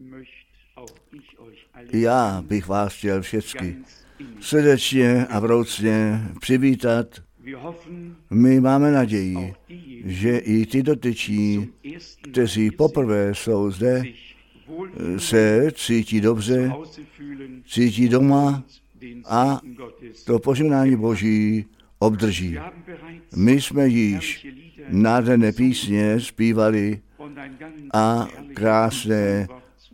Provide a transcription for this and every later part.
Já bych vás chtěl všechny srdečně a vroucně přivítat. My máme naději, že i ty dotyční, kteří poprvé jsou zde, se cítí dobře, cítí doma a to požehnání Boží obdrží. My jsme již nádherné písně zpívali a krásné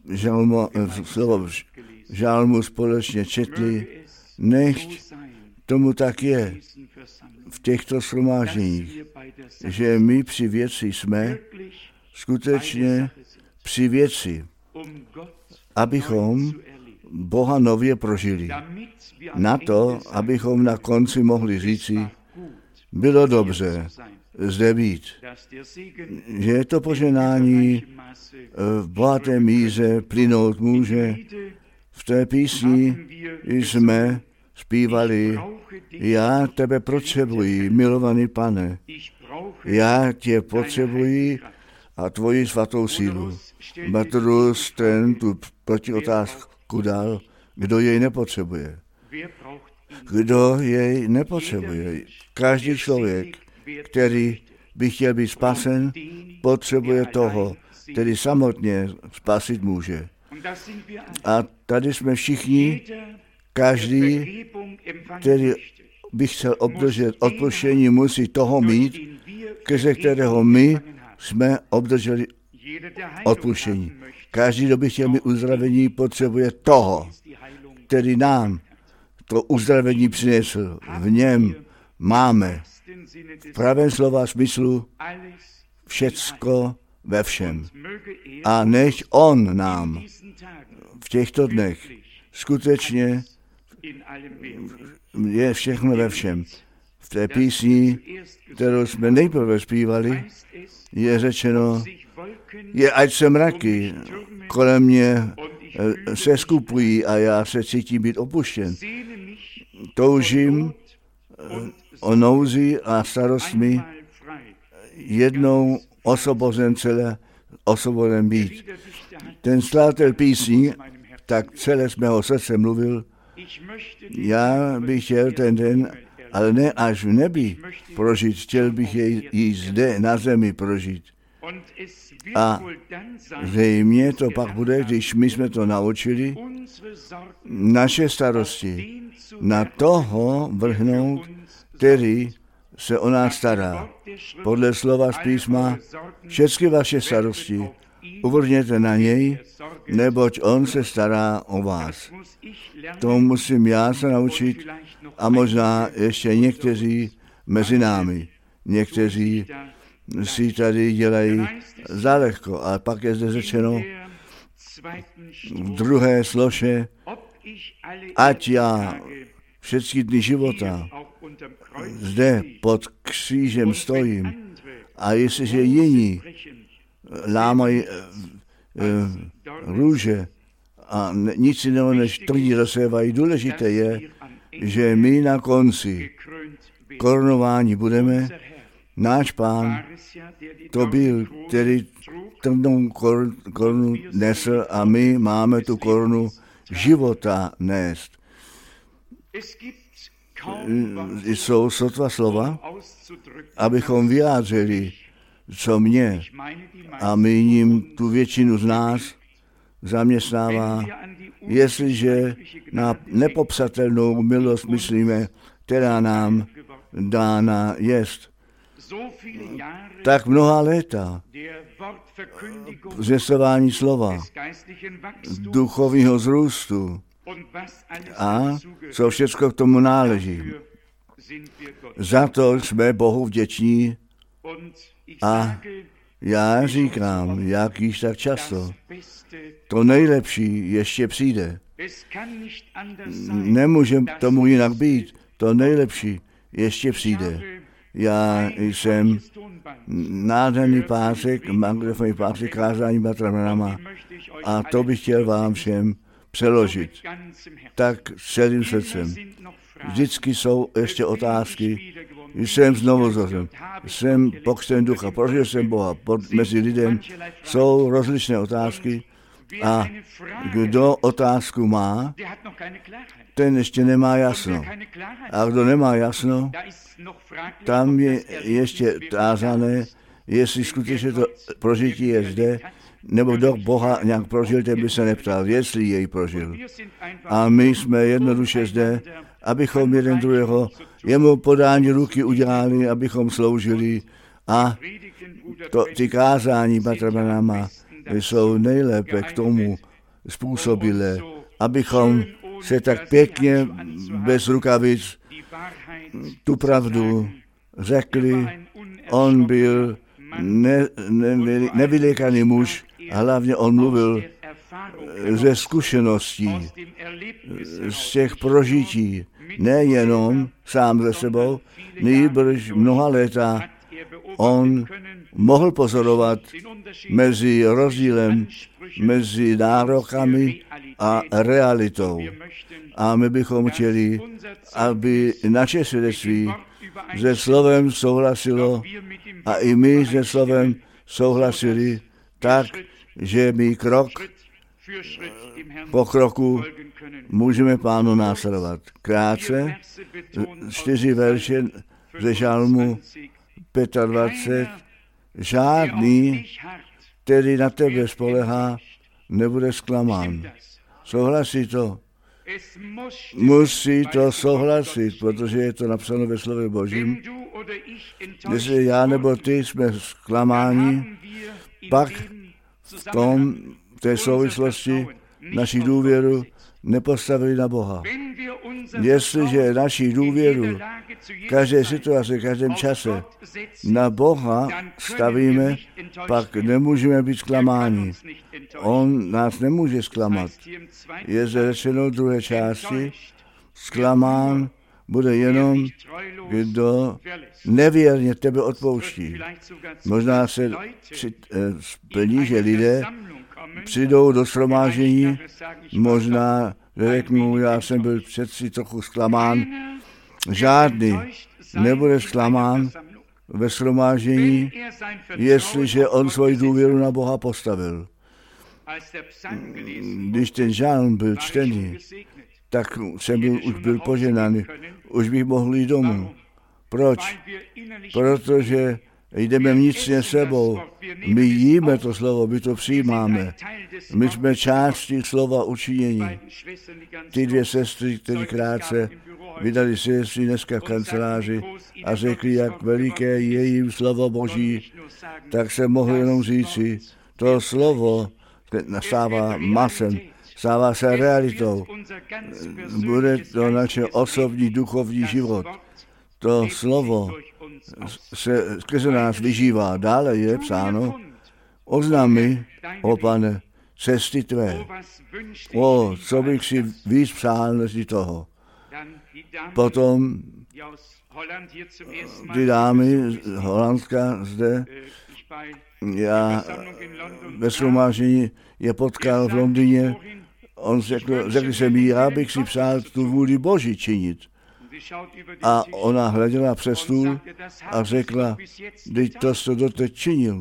žalmu společně četli. Nechť tomu tak je v těchto shromážděních, že my při věci jsme skutečně při věci, abychom Boha nově prožili. Na to, abychom na konci mohli říci, bylo dobře zde být. Že to požehnání v bohaté míře plynout může. V té písni jsme zpívali, já tebe potřebuji, milovaný Pane. Já tě potřebuji a tvoji svatou sílu. Matrus ten tu protiotázku dal, kdo jej nepotřebuje. Kdo jej nepotřebuje? Každý člověk, který by chtěl být spasen, potřebuje toho, který samotně spasit může. A tady jsme všichni, každý, který by chtěl obdržet odpuštění, musí toho mít, skrze kterého my jsme obdrželi odpuštění. Každý, kdo by chtěl mít uzdravení, potřebuje toho, který nám to uzdravení přinesl. V něm máme v pravém slova smyslu všecko ve všem. A nechť on nám v těchto dnech skutečně je všechno ve všem. V té písni, kterou jsme nejprve zpívali, je řečeno, je ať se mraky kolem mě se skupují a já se cítím být opuštěn. Toužím o nouzi a starostmi jednou osvobozen být. Ten skladatel písní tak celé z mého srdce mluvil, já bych chtěl ten den, ale ne až v nebi prožít, chtěl bych jej i zde na zemi prožít. A zřejmě to pak bude, když my jsme to naučili, naše starosti na toho vrhnout, který se o nás stará. Podle slova z písma, všechny vaše starosti uvrhněte na něj, neboť on se stará o vás. To musím já se naučit a možná ještě někteří mezi námi. Někteří si tady dělají zalehko, ale pak je zde řečeno v druhé slože, ať já všechny dny života zde pod křížem stojím a jestliže jiní lámají růže a nic jiného než trní rozsévají, důležité je, že my na konci korunování budeme. Náš Pán to byl, který trnou korunu nesl a my máme tu korunu života nést. Jsou sotva slova, abychom vyjádřili, co mě a míním tu většinu z nás zaměstnává, jestliže na nepopsatelnou milost myslíme, která nám dána jest. Tak mnoha léta zvěstování slova, duchovního vzrůstu a co všechno k tomu náleží. Za to jsme Bohu vděční a já říkám, jak již tak často, to nejlepší ještě přijde. Nemůže tomu jinak být, to nejlepší ještě přijde. Já jsem nádherný pásek, magnefonový pásek kázání Bratra Branhama a to bych chtěl vám všem přeložit. Tak celým srdcem. Vždycky jsou ještě otázky. Jsem znovu zrozen. Jsem pokřtěn ducha. Prožil jsem Boha. Mezi lidem jsou rozličné otázky. A kdo otázku má, ten ještě nemá jasno. A kdo nemá jasno, tam je ještě tázané, jestli skutečně to prožití je zde, nebo kdo Boha nějak prožil, ten by se neptal, jestli jej prožil. A my jsme jednoduše zde, abychom jeden druhého jemu podání ruky udělali, abychom sloužili a ty kázání Bratra Branhama jsou nejlépe k tomu způsobilé, abychom se tak pěkně bez rukavic tu pravdu řekli. On byl nevylékaný muž, a hlavně on mluvil ze zkušeností, z těch prožití, nejenom sám ze sebou, nýbrž mnoha léta on mohl pozorovat mezi rozdílem, mezi nárokami a realitou. A my bychom chtěli, aby naše svědectví se slovem souhlasilo a i my se slovem souhlasili tak, že my krok po kroku můžeme Pánu následovat. Krátce 4 verše ze Žalmu 25. Žádný, který na tebe spolehá, nebude zklamán. Souhlasí to? Musí to souhlasit, protože je to napsáno ve slově Božím. Jestli já nebo ty jsme zklamáni, pak v té souvislosti naši důvěru nepostavili na Boha. Jestliže naši důvěru v každé situaci, v každém čase na Boha stavíme, pak nemůžeme být zklamáni. On nás nemůže zklamat. Je zde řečeno v druhé části, zklamán bude jenom, kdo nevěrně tebe odpouští. Možná se splní, že lidé přijdou do shromáždění, možná řeknu, já jsem byl přeci trochu zklamán. Žádný nebude zklamán ve shromáždění, jestliže on svoji důvěru na Boha postavil. Když ten žálm byl čtený, tak jsem už byl poženaný, už bych mohl jít domů. Proč? Protože jdeme vnitřně sebou. My jíme to slovo, my to přijímáme. My jsme částí slova učinění. Ty 2 sestry, které krátce vydali svědectví dneska v kanceláři a řekli, jak veliké je jim slovo Boží, tak se mohl jenom říci, to slovo stává masem, stává se realitou. Bude to naše osobní duchovní život. To slovo se skrze nás vyžívá. Dále je psáno, oznam mi, o Pane, cesty tvé. Co bych si víc přál než toho. Potom ty dámy z Holandska zde, já ve shromáždění je potkal v Londýně, on řekl se mi, já bych si přál tu vůli Boží činit. A ona hleděla přes stůl a řekla, teď to jsi doteď činil.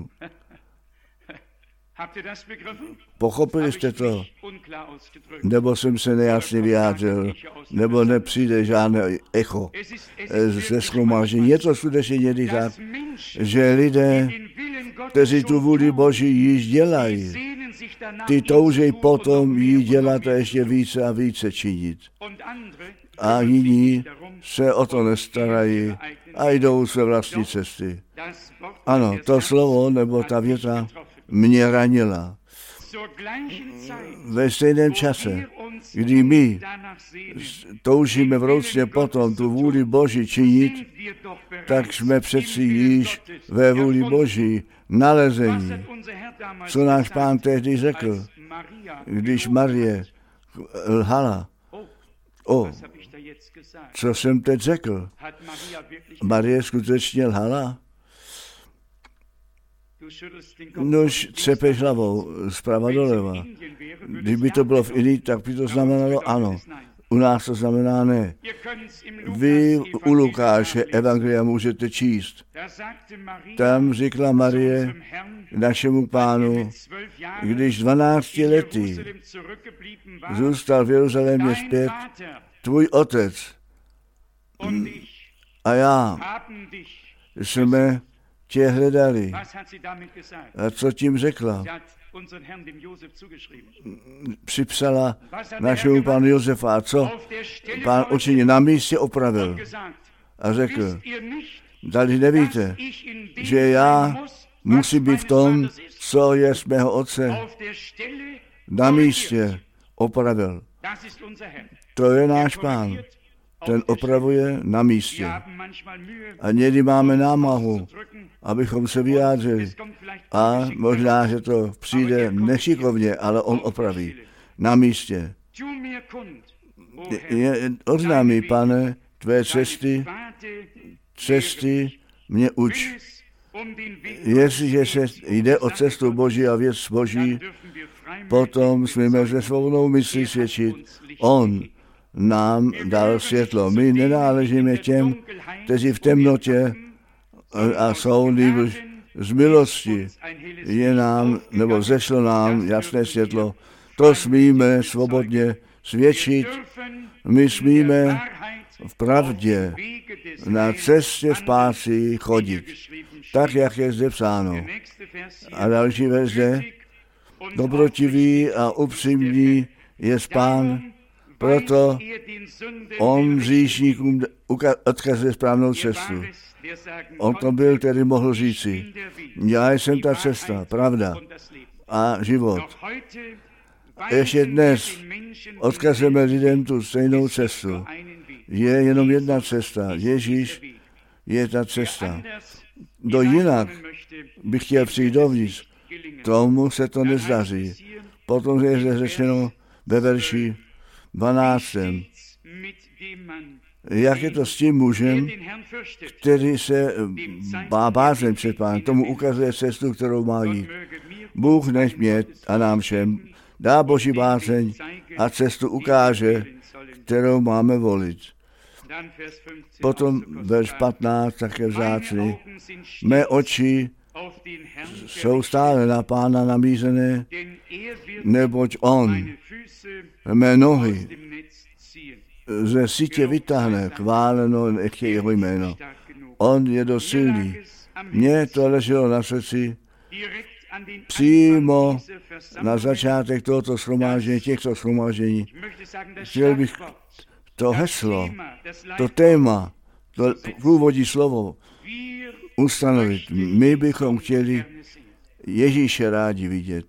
Pochopili jste to? Nebo jsem se nejasně vyjádřil? Nebo nepřijde žádné echo ze shromáždění? Je to skutečně někdy tak, že lidé, kteří tu vůli Boží již dělají, ty toužej potom jí dělat a ještě více a více činit. A jiní se o to nestarají a jdou své vlastní cesty. Ano, to slovo nebo ta věta mě ranila. Ve stejném čase, kdy my toužíme vroucně potom tu vůli Boží činit, tak jsme přeci již ve vůli Boží nalezení. Co náš Pán tehdy řekl, když Marie lhala? Co jsem teď řekl? Marie skutečně lhala? Nož třepeš hlavou zprava doleva. Kdyby to bylo v Indii, tak by to znamenalo ano. U nás to znamená ne. Vy u Lukáše evangelia můžete číst. Tam řekla Marie našemu Pánu, když 12 lety zůstal v Jeruzalémě zpět, tvůj otec a já jsme tě hledali. A co tím řekla? Připsala našemu pánu Josefa. A co pán učinil? Na místě opravil. A řekl, tady nevíte, že já musím být v tom, co je z mého otce. Na místě opravil. To je náš Pán. Ten opravuje na místě. A někdy máme námahu, abychom se vyjádřili. A možná, že to přijde nešikovně, ale on opraví. Na místě. Oznámí, Pane, tvé cesty mě uč. Jestliže se jde o cestu Boží a věc Boží, potom smíme se svou myslí svědčit. On nám dal světlo. My nenáležíme těm, kteří v temnotě a jsou nýbrž z milosti. Je nám, nebo zešlo nám jasné světlo. To smíme svobodně svědčit. My smíme v pravdě na cestě spásy chodit. Tak, jak je zde psáno. A další verš zde. Dobrotivý a upřímný je Pán, proto on hříšníkům odkazuje správnou cestu. On to byl, který mohl říci, já jsem ta cesta, pravda a život. Ještě dnes odkazujeme lidem tu stejnou cestu. Je jenom jedna cesta. Ježíš je ta cesta. Kdo jinak by chtěl přijít dovnitř, tomu se to nezdaří. Potom je zde řečeno ve verši 12. Jak je to s tím mužem, který se bázen před Pánem, tomu ukazuje cestu, kterou má jít. Bůh nech mě a nám všem dá Boží bázeň a cestu ukáže, kterou máme volit. Potom verš 15 také vzácný. Mé oči jsou stále na Pána namířené, neboť on mé nohy ze sítě vytáhne, chváleno je jeho jméno. On je dost silný. Mně to leželo na srdci přímo na začátek tohoto shromáždění, těchto shromáždění. Chtěl bych to heslo, to téma, to průvodní slovo ustanovit. My bychom chtěli Ježíše rádi vidět.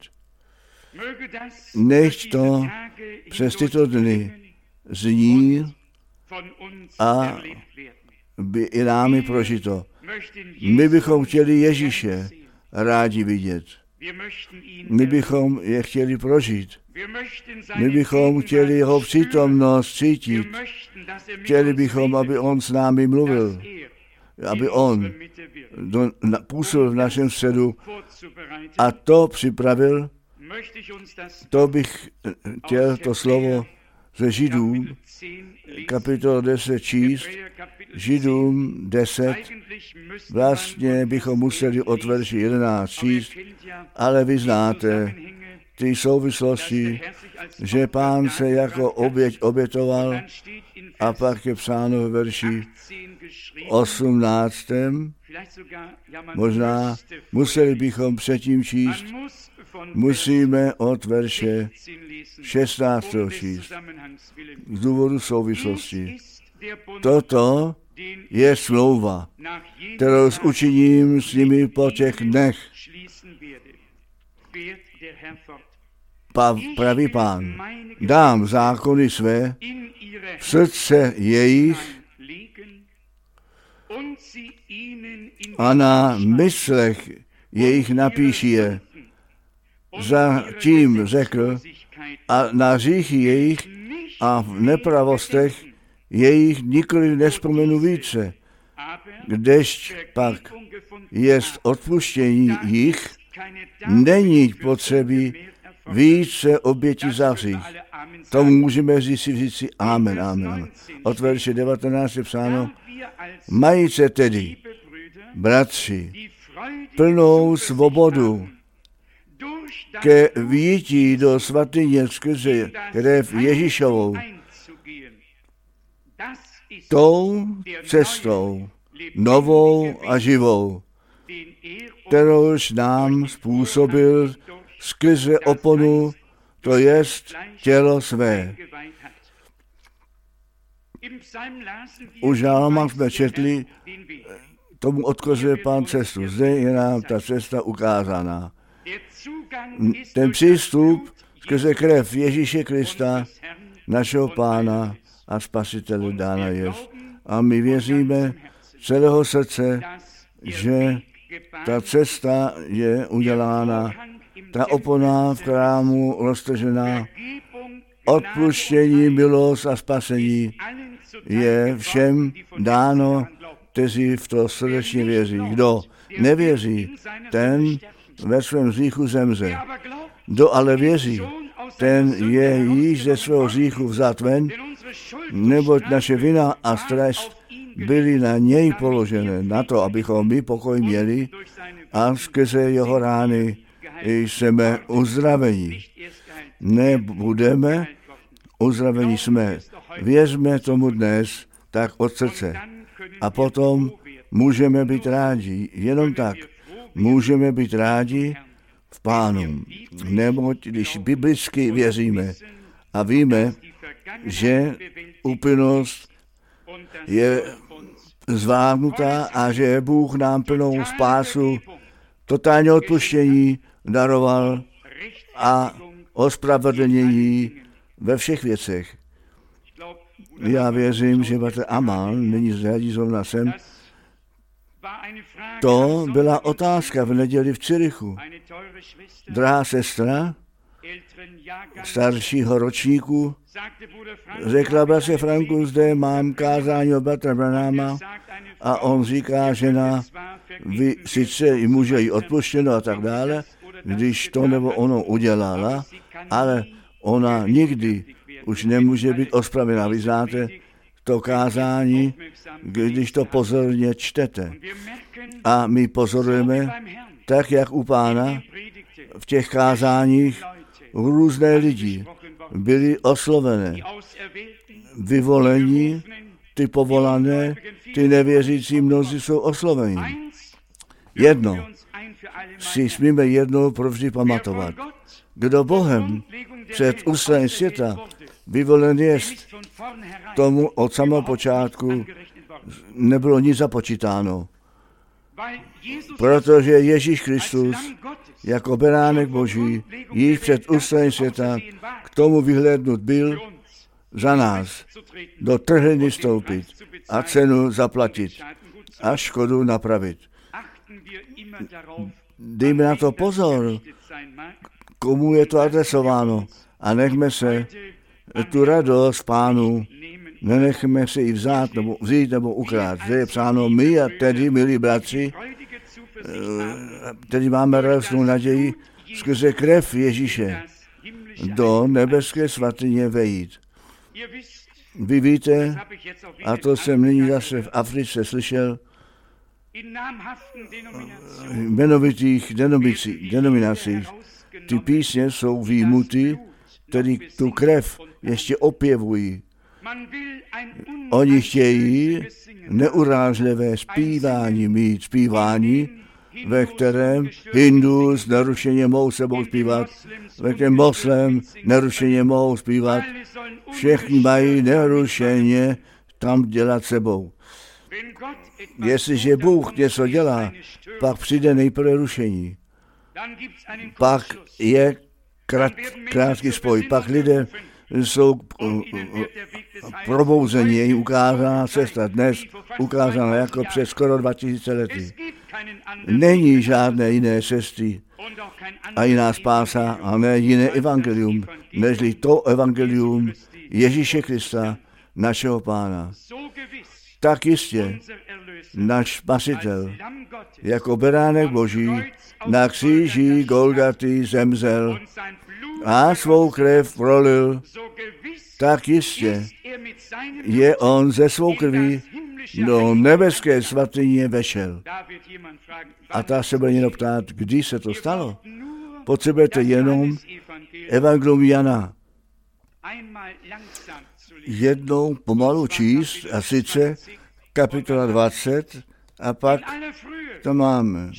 Nechť to přes tyto dny zní a by i námi prožito. My bychom chtěli Ježíše rádi vidět. My bychom je chtěli prožít. My bychom chtěli jeho přítomnost cítit. Chtěli bychom, aby on s námi mluvil. Aby on působil v našem středu a to připravil. To bych chtěl to slovo ze Židům, kapitol 10 číst, Židům 10, vlastně bychom museli od verši 11 číst, ale vy znáte ty souvislosti, že Pán se jako oběť obětoval a pak je psáno ve verši 18. Možná museli bychom předtím číst, musíme od verše 16. číst z důvodu souvislosti. Toto je smlouva, kterou učiním s nimi po těch dnech. Pravý Pán, dám zákony své v srdce jejich a na myslech jejich napíši je. Zatím řekl, a na hříchy jejich a v nepravostech jejich nikoli nevzpomenu více, kdežť pak jest odpuštění jich, není potřeby více oběti za hřích. To můžeme říct si amen, amen. Od verše 19 je psáno, majíce tedy, bratři, plnou svobodu ke vjití do svatyně skrze krev Ježíšovou, tou cestou, novou a živou, kterouž nám způsobil skrze oponu, to jest tělo své. U žálma jsme četli, tomu odkazuje Pán cestu. Zde je nám ta cesta ukázaná. Ten přístup skrze krev Ježíše Krista, našeho Pána a Spasitele dána jest. A my věříme celého srdce, že ta cesta je udělána, ta opona v chrámu roztržená, odpuštění, milost a spasení je všem dáno, kteří v to srdečně věří. Kdo nevěří, ten ve svém hříchu zemře. Kdo ale věří, ten je již ze svého hříchu vzat ven, neboť naše vina a trest byly na něj položené, na to, abychom my pokoj měli a skrze jeho rány jsme uzdraveni. Nebudeme, uzdraveni jsme. Věřme tomu dnes tak od srdce. A potom můžeme být rádi, jenom tak. Můžeme být rádi v Pánu. Neboť když biblicky věříme a víme, že úplnost je zvládnutá a že Bůh nám plnou spásu, totální odpuštění daroval a ospravedlnění ve všech věcech. Já věřím, že bratr Aman není zřadí zrovna sem. To byla otázka v neděli v Cirichu. Drahá sestra staršího ročníku řekla bratře Franku, zde mám kázání o bratra Branhama a on říká, žena, vy sice i může jí odpuštěno a tak dále, když to nebo ono udělala, ale ona nikdy už nemůže být ospravedlněna. Vy znáte to kázání, když to pozorně čtete. A my pozorujeme, tak jak u Pána, v těch kázáních různé lidi byli oslovené, vyvolení, ty povolané, ty nevěřící mnozí jsou osloveni. Jedno si smíme jednou provždy pamatovat. Kdo Bohem před ústraním světa vyvolen jest, tomu od samého počátku nebylo nic započítáno. Protože Ježíš Kristus jako beránek Boží již před ústraním světa k tomu vyhlédnut byl za nás do trhliny vstoupit a cenu zaplatit a škodu napravit. Dejme na to pozor, komu je to adresováno a nechme se tu radost Pánu, nenechme se ji vzít nebo ukrát. Zde je psáno, my a tedy, milí bratři, tedy máme radostnou naději skrze krev Ježíše do nebeské svatyně vejít. Vy víte, a to jsem nyní zase v Africe slyšel, jmenovitých denominacích, ty písně jsou výjimuty, tedy tu krev ještě opěvují. Oni chtějí neurážlivé zpívání mít, zpívání, ve kterém Hindus nerušeně mohou sebou zpívat, ve kterém Moslem nerušeně mohou zpívat. Všichni mají nerušeně tam dělat sebou. Jestliže Bůh něco dělá, pak přijde nejprve rušení. Pak je krátký spoj. Pak lidé jsou probouzení, je jim ukázána cesta dnes, ukázána jako před skoro 2000 lety. Není žádné jiné cesty a jiná spása a ne jiné evangelium, nežli to evangelium Ježíše Krista, našeho Pána. Tak jistě náš Spasitel jako beránek Boží na kříži Golgaty zemřel a svou krev prolil tak jistě je on ze svou krví do nebeské svatyně vešel. A ta se bude jenom ptát, kdy se to stalo. Potřebujete jenom Evangelium Jana jednou pomalu číst, a sice kapitola 20, a pak to máme.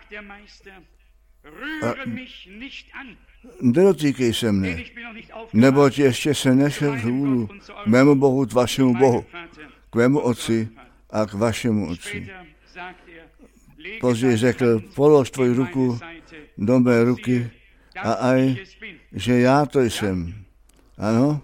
Nedotýkej se mne, neboť ještě se nešel vzhůru k mému Bohu, k vašemu Bohu, k mému Otci a k vašemu Otci. Později řekl, polož tvoji ruku do mé ruky a aj, že já to jsem. Ano?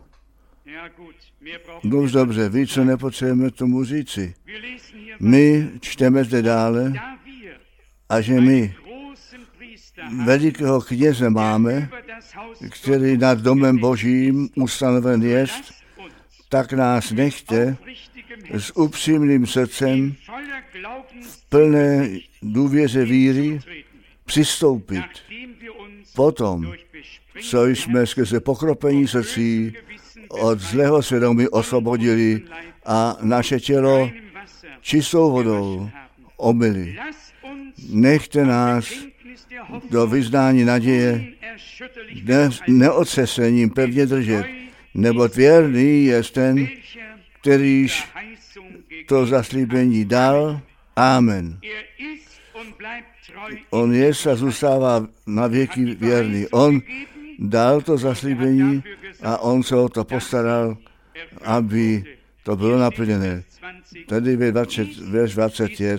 Dobře, více nepotřebujeme tomu říci. My čteme zde dále, a že my velikého kněze máme, který nad domem Božím ustanoven jest, tak nás nechte s upřímným srdcem v plné důvěře víry přistoupit. Potom, co jsme skrze pokropení srdcí od zlého svědomí osvobodili a naše tělo čistou vodou omyli. Nechte nás do vyznání naděje neotřesením pevně držet, neboť věrný je ten, kterýž to zaslíbení dal. Amen. On je a zůstává na věky věrný. On dal to zaslíbení a on se o to postaral, aby to bylo naplněné. Tady verš 20 je.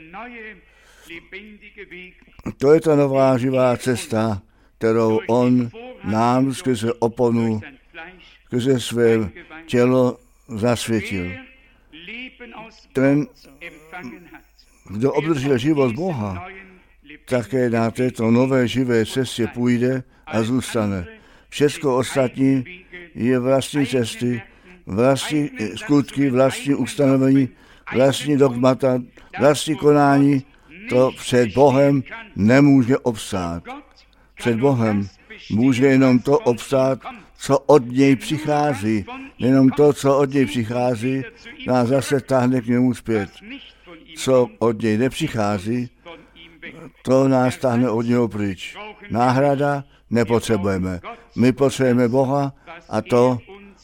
To je ta nová živá cesta, kterou on nám skrze oponu, skrze své tělo zasvětil. Ten, kdo obdržel život z Boha, také na této nové živé cestě půjde a zůstane. Všechno ostatní je vlastní cesty, vlastní skutky, vlastní ustanovení, vlastní dogmata, vlastní konání. To před Bohem nemůže obstát. Před Bohem může jenom to obstát, co od něj přichází. Jenom to, co od něj přichází, nás zase táhne k němu zpět. Co od něj nepřichází, to nás táhne od něho pryč. Náhrada nepotřebujeme. My potřebujeme Boha a to,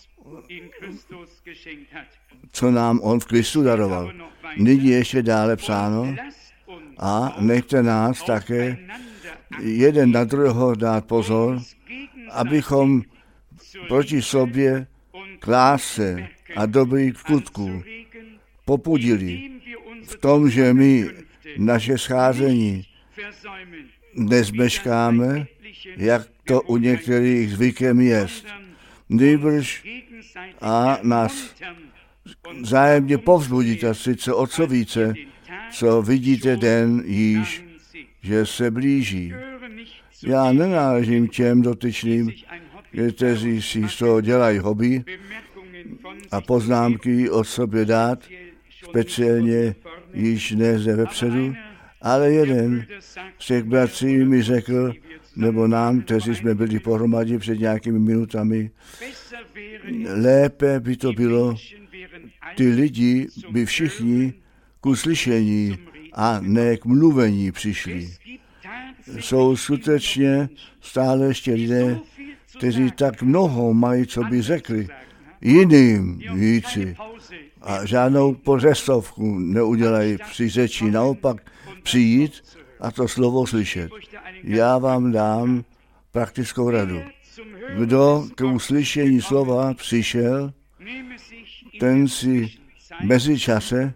co nám on v Kristu daroval. Nyní ještě dále psáno, a nechte nás také jeden na druhého dát pozor, abychom proti sobě k lásce a dobrých skutků popudili v tom, že my naše scházení nezmeškáme, jak to u některých zvykem jest. Nýbrž a nás vzájemně povzbudit, a sice o co více, co vidíte den již, že se blíží. Já nenáležím těm dotyčným, kteří si z toho dělají hobby a poznámky o sobě dát, speciálně již ne ze vepředu, ale jeden z těch bratří mi řekl, nebo nám, kteří jsme byli pohromadě před nějakými minutami, lépe by to bylo, ty lidi by všichni ku slyšení a ne k mluvení přišli. Jsou skutečně stále ještě lidé, kteří tak mnoho mají, co by řekli jiným víci a žádnou pořestovku neudělají při řeči, naopak přijít a to slovo slyšet. Já vám dám praktickou radu. Kdo k uslyšení slova přišel, ten si mezi čase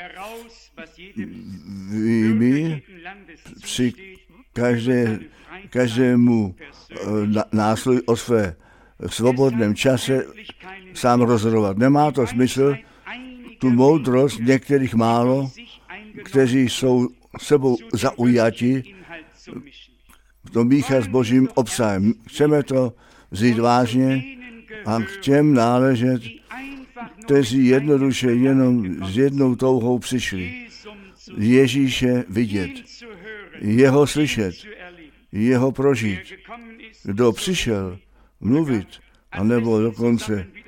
vyjmi při každému násluj o své svobodném čase sám rozhodovat. Nemá to smysl tu moudrost některých málo, kteří jsou sebou zaujati, to míchat s Božím obsahem. Chceme to vzít vážně a k těm náležet, kteří jednoduše jenom s jednou touhou přišli. Ježíše vidět, jeho slyšet, jeho prožít. Kdo přišel mluvit, anebo dokonce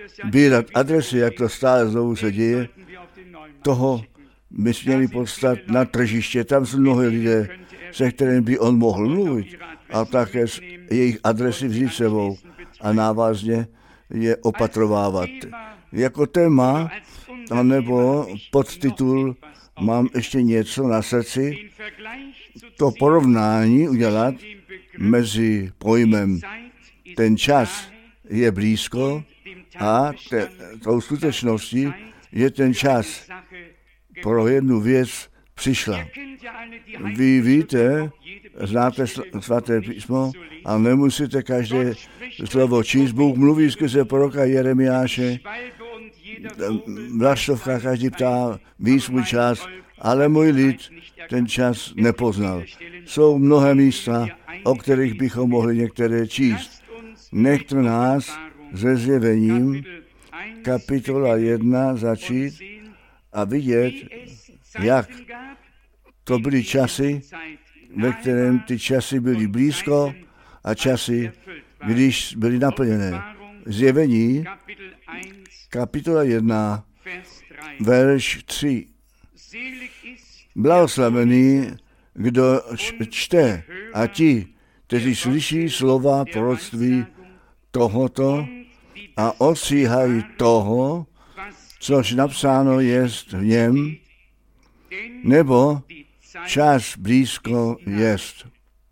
sbírat adresy, jak to stále znovu se děje, toho by směli poslat na tržiště. Tam jsou mnohé lidé, se kterými by on mohl mluvit a také jejich adresy vzít sebou a návazně je opatrovávat. Jako téma, anebo podtitul mám ještě něco na srdci, to porovnání udělat mezi pojmem ten čas je blízko a tou skutečností, že ten čas pro jednu věc přišla. Vy víte, znáte svaté písmo a nemusíte každé slovo číst. Bůh mluví skrze proroka Jeremiáše, vlaštovka každý ptá, ví svůj čas, ale můj lid ten čas nepoznal. Jsou mnohé místa, o kterých bychom mohli některé číst. Nechte nás se Zjevením kapitola 1 začít a vidět, jak to byly časy, ve kterém ty časy byly blízko a časy, když byly naplněné. Zjevení kapitola 1, verš 3. Blahoslavený, kdo čte a ti, kteří slyší slova proroctví tohoto a ostříhají toho, což napsáno jest v něm, nebo čas blízko jest.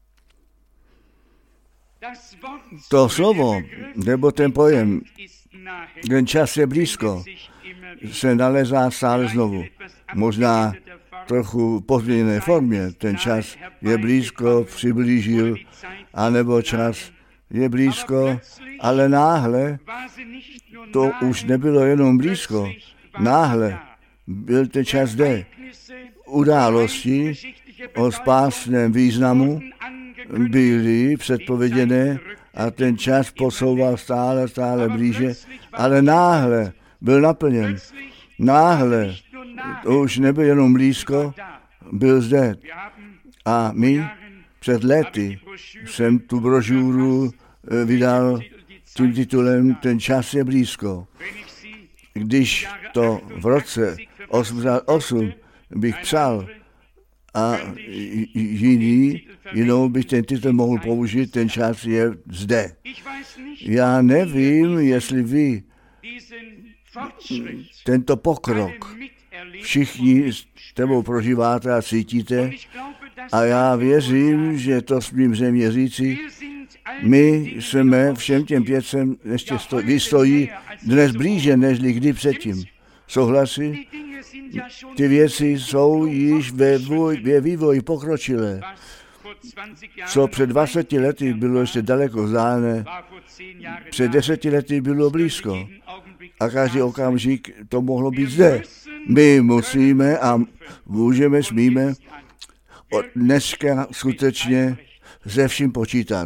To slovo, nebo ten pojem, ten čas je blízko, se nalezá stále znovu. Možná trochu pozměněné formě. Ten čas je blízko, přiblížil, anebo čas je blízko, ale náhle to už nebylo jenom blízko. Náhle byl ten čas zde. Události o spásném významu byly předpověděné a ten čas posouval stále blíže, ale náhle byl naplněn. Náhle to už nebyl jenom blízko, byl zde. A my před lety jsem tu brožuru vydal tím titulem Ten čas je blízko. Když to v roce 88 bych psal a jinou bych ten titul mohl použít, ten čas je zde. Já nevím, jestli vy tento pokrok všichni s tebou prožíváte a cítíte a já věřím, že to smím země říci, my jsme všem těm věcem ještě vystojí dnes blíže, nežli kdy předtím. Souhlasí? Ty věci jsou již ve vývoji pokročilé. Co před 20 lety bylo ještě daleko vzdálené, před 10 lety bylo blízko. A každý okamžik to mohlo být zde. My musíme a smíme od dneska skutečně se vším počítat.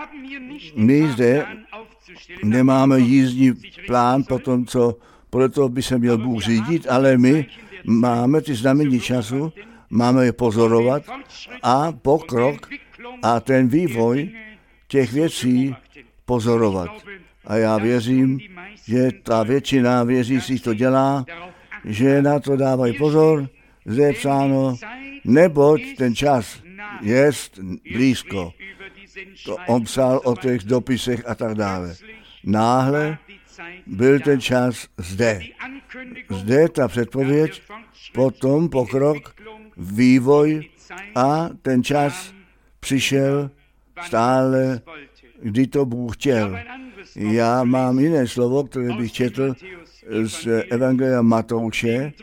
My zde nemáme jízdní plán po tom, co podle toho by se měl Bůh řídit, ale my máme ty znamení času, máme je pozorovat a pokrok a ten vývoj těch věcí pozorovat. A já věřím, že ta většina věřících to dělá, že na to dávají pozor, zde je psáno, neboť ten čas je blízko. To on psal o těch dopisech a tak dále. Náhle byl ten čas zde. Zde ta předpověď, potom pokrok, vývoj a ten čas přišel stále, kdy to Bůh chtěl. Já mám jiné slovo, které bych četl z Evangelia Matouše,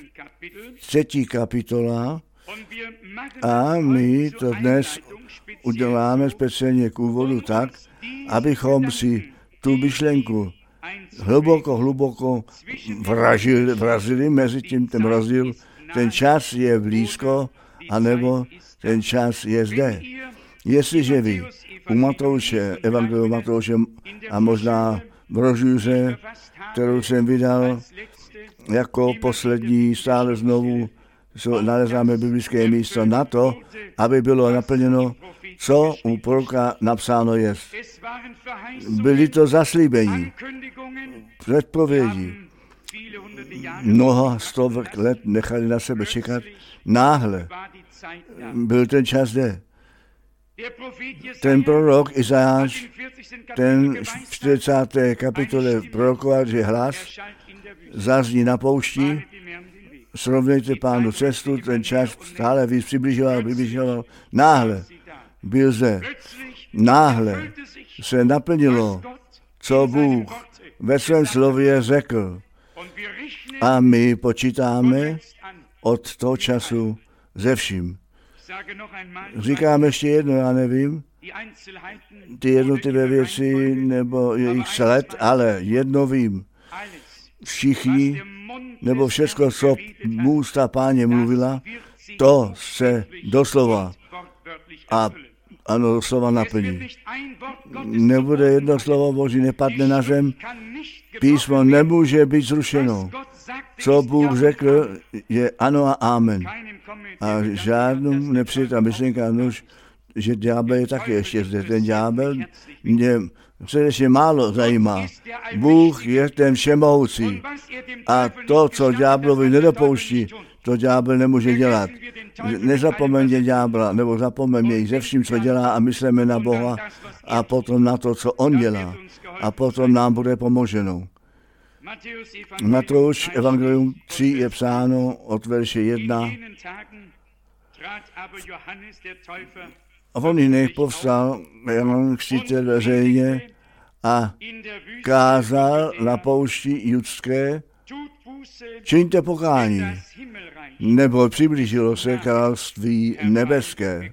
3. kapitola, a my to dnes uděláme speciálně k úvodu tak, abychom si tu myšlenku hluboko vrazili mezi tím ten rozdíl, ten čas je blízko, anebo ten čas je zde. Jestliže vy u Matouše, Evangelium Matouše a možná brožuře, kterou jsem vydal jako poslední, stále znovu nalezáme biblické místo na to, aby bylo naplněno, co u proroka napsáno je. Byly to zaslíbení, předpovědí. Mnoha stovek let nechali na sebe čekat. Náhle byl ten čas zde. Ten prorok Izajáš, ten v 40. kapitole prorokoval, že hlas zazní na poušti, srovnejte Pánu cestu, ten čas stále víc přibližoval. Náhle byl zde. Náhle se naplnilo, co Bůh ve svém slově řekl. A my počítáme od toho času ze vším. Říkám ještě jedno, já nevím, ty jednotlivé věci nebo jejich sled, ale jedno vím. Všichni, nebo všechno, co ústa Páně mluvila, to se doslova a ano, doslova naplní. Nebude jedno slovo Boží, nepadne na zem. Písmo nemůže být zrušeno. Co Bůh řekl, je ano a amen. A žádnou nepřijde ta myšlenka, že ďábel je taky ještě zde. Ten ďábel mě především málo zajímá. Bůh je ten všemohoucí. A to, co ďáblovi nedopouští, to ďábel nemůže dělat. Nezapomeňte ďábla, nebo zapomeňme ze vším, co dělá a myslíme na Boha a potom na to, co on dělá. A potom nám bude pomoženo. Matouš evangelium 3 je psáno od verše 1. A v oných dnech povstal Jan Křtitel veřejně a kázal na poušti judské, čiňte pokání, nebo přiblížilo se království nebeské.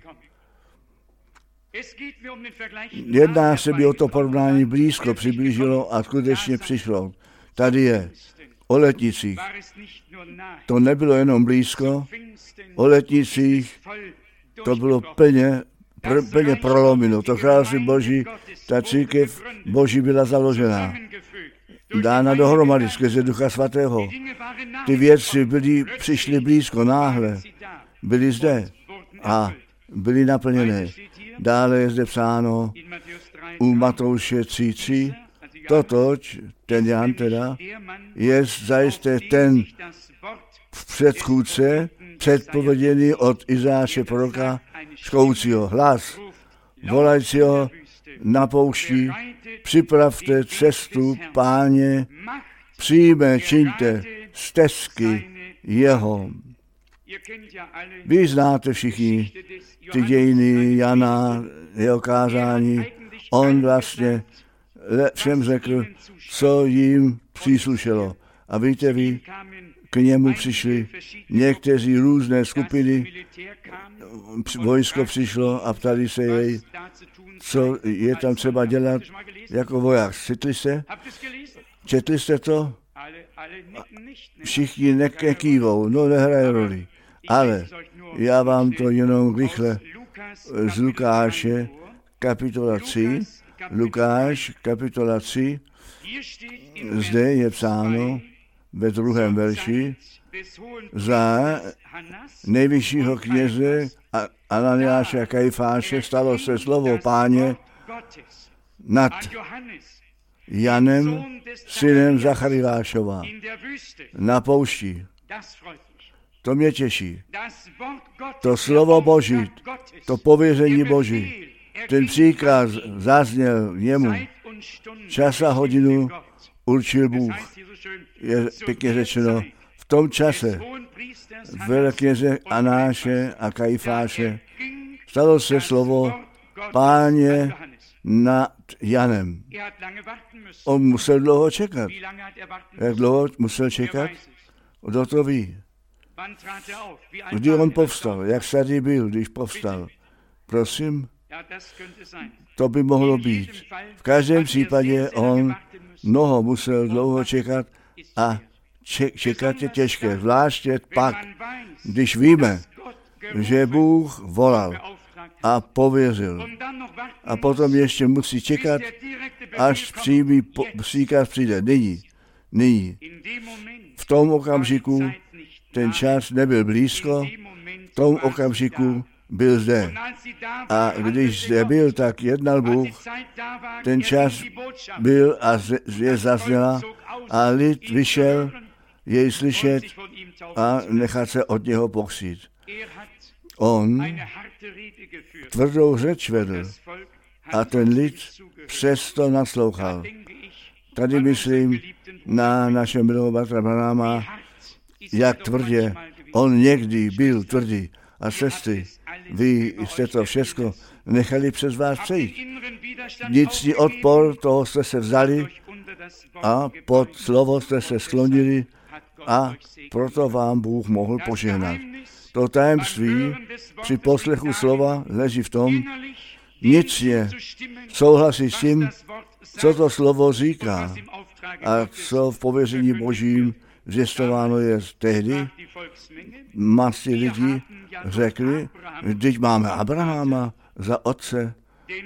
Jedná se by o to porovnání blízko přiblížilo a skutečně přišlo. Tady je o letnicích. To nebylo jenom blízko, o letnicích to bylo plně prolomeno. To království Boží, ta církev Boží byla založena. Dána dohromady skrze Ducha Svatého. Ty věci přišly blízko, náhle. Byly zde a byly naplněné. Dále je zde psáno u Matouše 3:3. Totož, ten Jan teda, je zajisté ten předchůdce, předpověděný od Izajáše proroka škoucího. Hlas volajícího na poušti, připravte cestu Páně, přijme, čiňte stezky jeho. Vy znáte všichni ty dějiny Jana, jeho kázání. On vlastně všem řekl, co jim příslušelo. A víte vy, k němu přišli někteří různé skupiny, vojsko přišlo a ptali se jej, co je tam třeba dělat jako voják. Četli jste to? Všichni nekývou, no nehraje roli. Ale já vám to jenom rychle z Lukáše, kapitola 3, Lukáš, kapitola 3, zde je psáno ve 2. verši, za nejvyššího kněze Ananiáše a Kajfáše stalo se slovo Páně nad Janem, synem Zachariášova, na poušti. To mě těší. To slovo Boží, to pověření Boží, ten příkaz zazněl jemu. Čas a hodinu určil Bůh. Je pěkně řečeno, v tom čase velkněze Anáše a Kajfáše stalo se slovo Páně nad Janem. On musel dlouho čekat. Jak dlouho musel čekat? Kdo to ví? Kdy on povstal? Jak starý byl, když povstal? Prosím? To by mohlo být. V každém případě on mnoho musel dlouho čekat a čekat je těžké. Zvláště pak, když víme, že Bůh volal a pověřil. A potom ještě musí čekat, až příkaz přijde. Nyní. V tom okamžiku ten čas nebyl blízko, v tom okamžiku byl zde. A když zde byl, tak jednal Bůh, ten čas byl a je zazněla a lid vyšel jej slyšet a nechat se od něho pokřtít. On tvrdou řeč vedl a ten lid přesto naslouchal. Tady myslím na našeho milého bratra Branhama, jak tvrdě on někdy byl tvrdý. A sestry, vy jste to všechno nechali přes vás přejít. Vnitřní odpor, toho jste se vzali a pod slovo jste se sklonili a proto vám Bůh mohl požehnat. To tajemství při poslechu slova leží v tom, vnitřně souhlasí s tím, co to slovo říká a co v pověření Božím zjistováno je tehdy. Masy lidí řekli, vždyť máme Abrahama za otce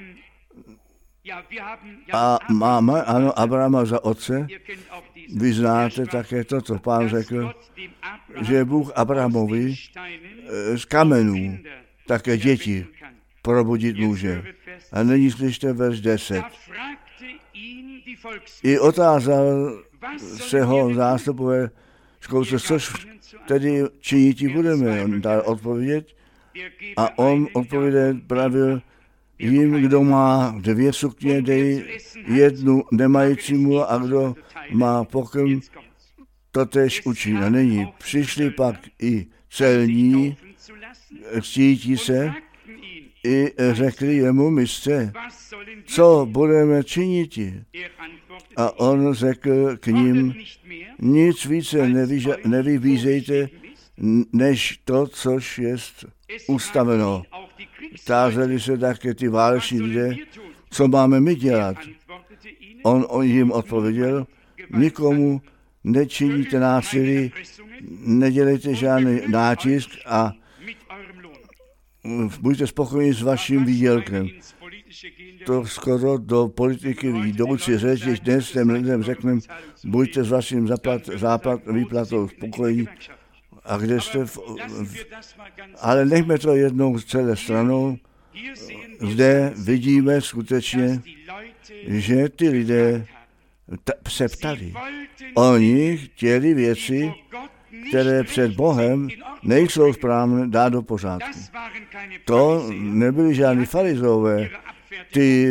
a máme, ano, Abrahama za otce. Vy znáte také to, co Pán řekl, že Bůh Abrahamovi z kamenů také děti probudit může. A nyní slyšte verš 10. I otázal se ho zástupové školce, což tedy činiti budeme. On dal odpovědět a on odpovědět pravil jim, kdo má 2 sukně, dej 1 nemajícímu a kdo má pokrm, totéž učí. A nyní přišli pak i celní, cítí se, i řekli jemu, mistře, co budeme činiti? A on řekl k ním, nic více nevybízejte, než to, což je ustaveno. Tázeli se také ty váleční lidé, co máme my dělat. On jim odpověděl, nikomu nečiníte násilí, nedělejte žádný nátisk a buďte spokojeni s vaším výdělkem. To skoro do politiky jdoucí řeč, když dnes těm lidem řekneme, buďte s vaším výplatou spokojení, a kde jste, ale nechme to jednou celé stranou. Zde vidíme skutečně, že ty lidé se ptali. Oni chtěli věci, které před Bohem nejsou správné, dát do pořádku. To nebyli žádní farizové, ty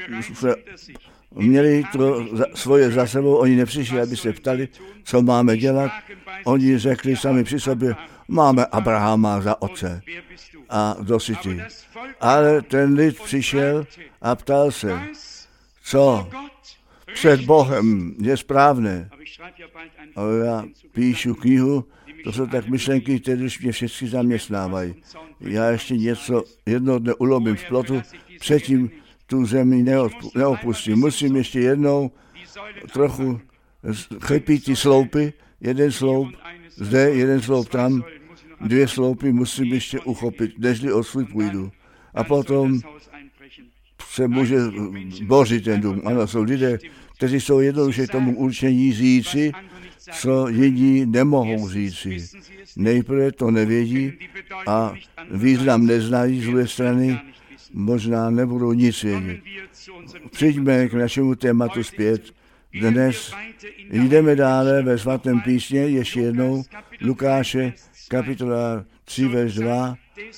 měli to svoje za sebou, oni nepřišli, aby se ptali, co máme dělat. Oni řekli sami při sobě, máme Abrahama za otce a kdo si ty. Ale ten lid přišel a ptal se, co před Bohem je správné. A já píšu knihu, to jsou tak myšlenky, které už mě všichni zaměstnávají. Já ještě něco jednoho dne ulomím z plotu, předtím tu zemi neopustím. Musím ještě jednou trochu chlepit ty sloupy, jeden sloup zde, jeden sloup tam, 2 sloupy musím ještě uchopit, nežli o svůj půjdu. A potom se může bořit ten dům. Ano, jsou lidé, kteří jsou jednoduše tomu určení říci, co jiní nemohou říci. Nejprve to nevědí a význam neznají, z druhé strany možná nebudou nic vědět. Přijďme k našemu tématu zpět. Dnes jdeme dále ve svatém písmě, ještě jednou, Lukáše, kapitola 3, verš 2.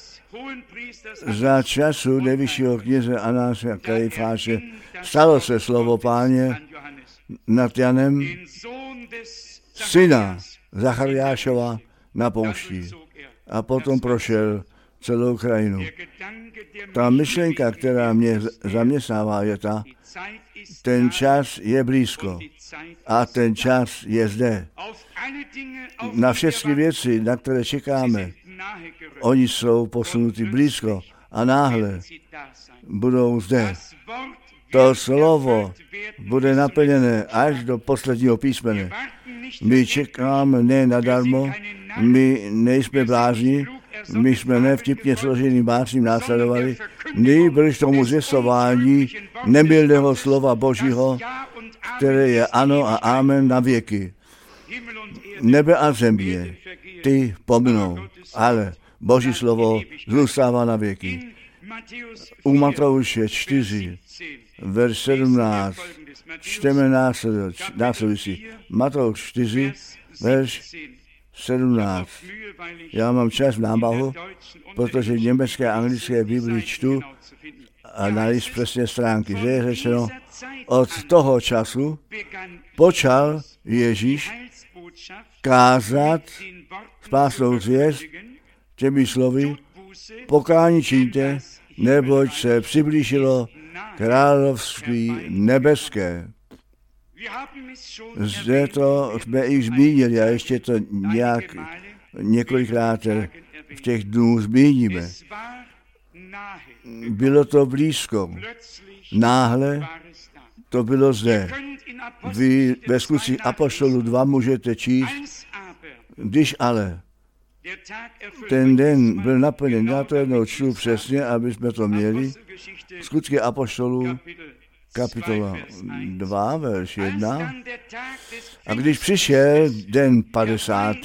Za času nejvyššího kněze Anáše a Kajfáše stalo se slovo Páně nad Janem, syna Zachariášova, na poušti. A potom prošel celou krajinu. Ta myšlenka, která mě zaměstnává, je ta, ten čas je blízko a ten čas je zde. Na všechny věci, na které čekáme, oni jsou posunuty blízko a náhle budou zde. To slovo bude naplněné až do posledního písmene. My čekáme ne nadarmo, my nejsme blázni, my jsme nevtipně složeným básním následovali, nejbrž tomu zvěstování nemilného slova Božího, které je ano a amen na věky. Nebe a země, ty pominou, ale Boží slovo zůstává na věky. U Matouše 4, verš 17 čteme následující. Matouš 4, verš 17. Já mám čas v námahu, protože v německé a anglické Bibli čtu a najít přesně stránky, že je řečeno, od toho času počal Ježíš kázat spásnou zvěst těmi slovy, pokání čiňte, neboť se přiblížilo království nebeské. Zde to jsme již zmínili a ještě to několikrát v těch dnů zmíníme. Bylo to blízko. Náhle to bylo zde. Vy ve Skutcích apoštolů 2 můžete číst, když ale ten den byl naplněn, já to jednou čtu přesně, aby jsme to měli. Skutky apoštolů, kapitola 2, verš 1. A když přišel den 50.,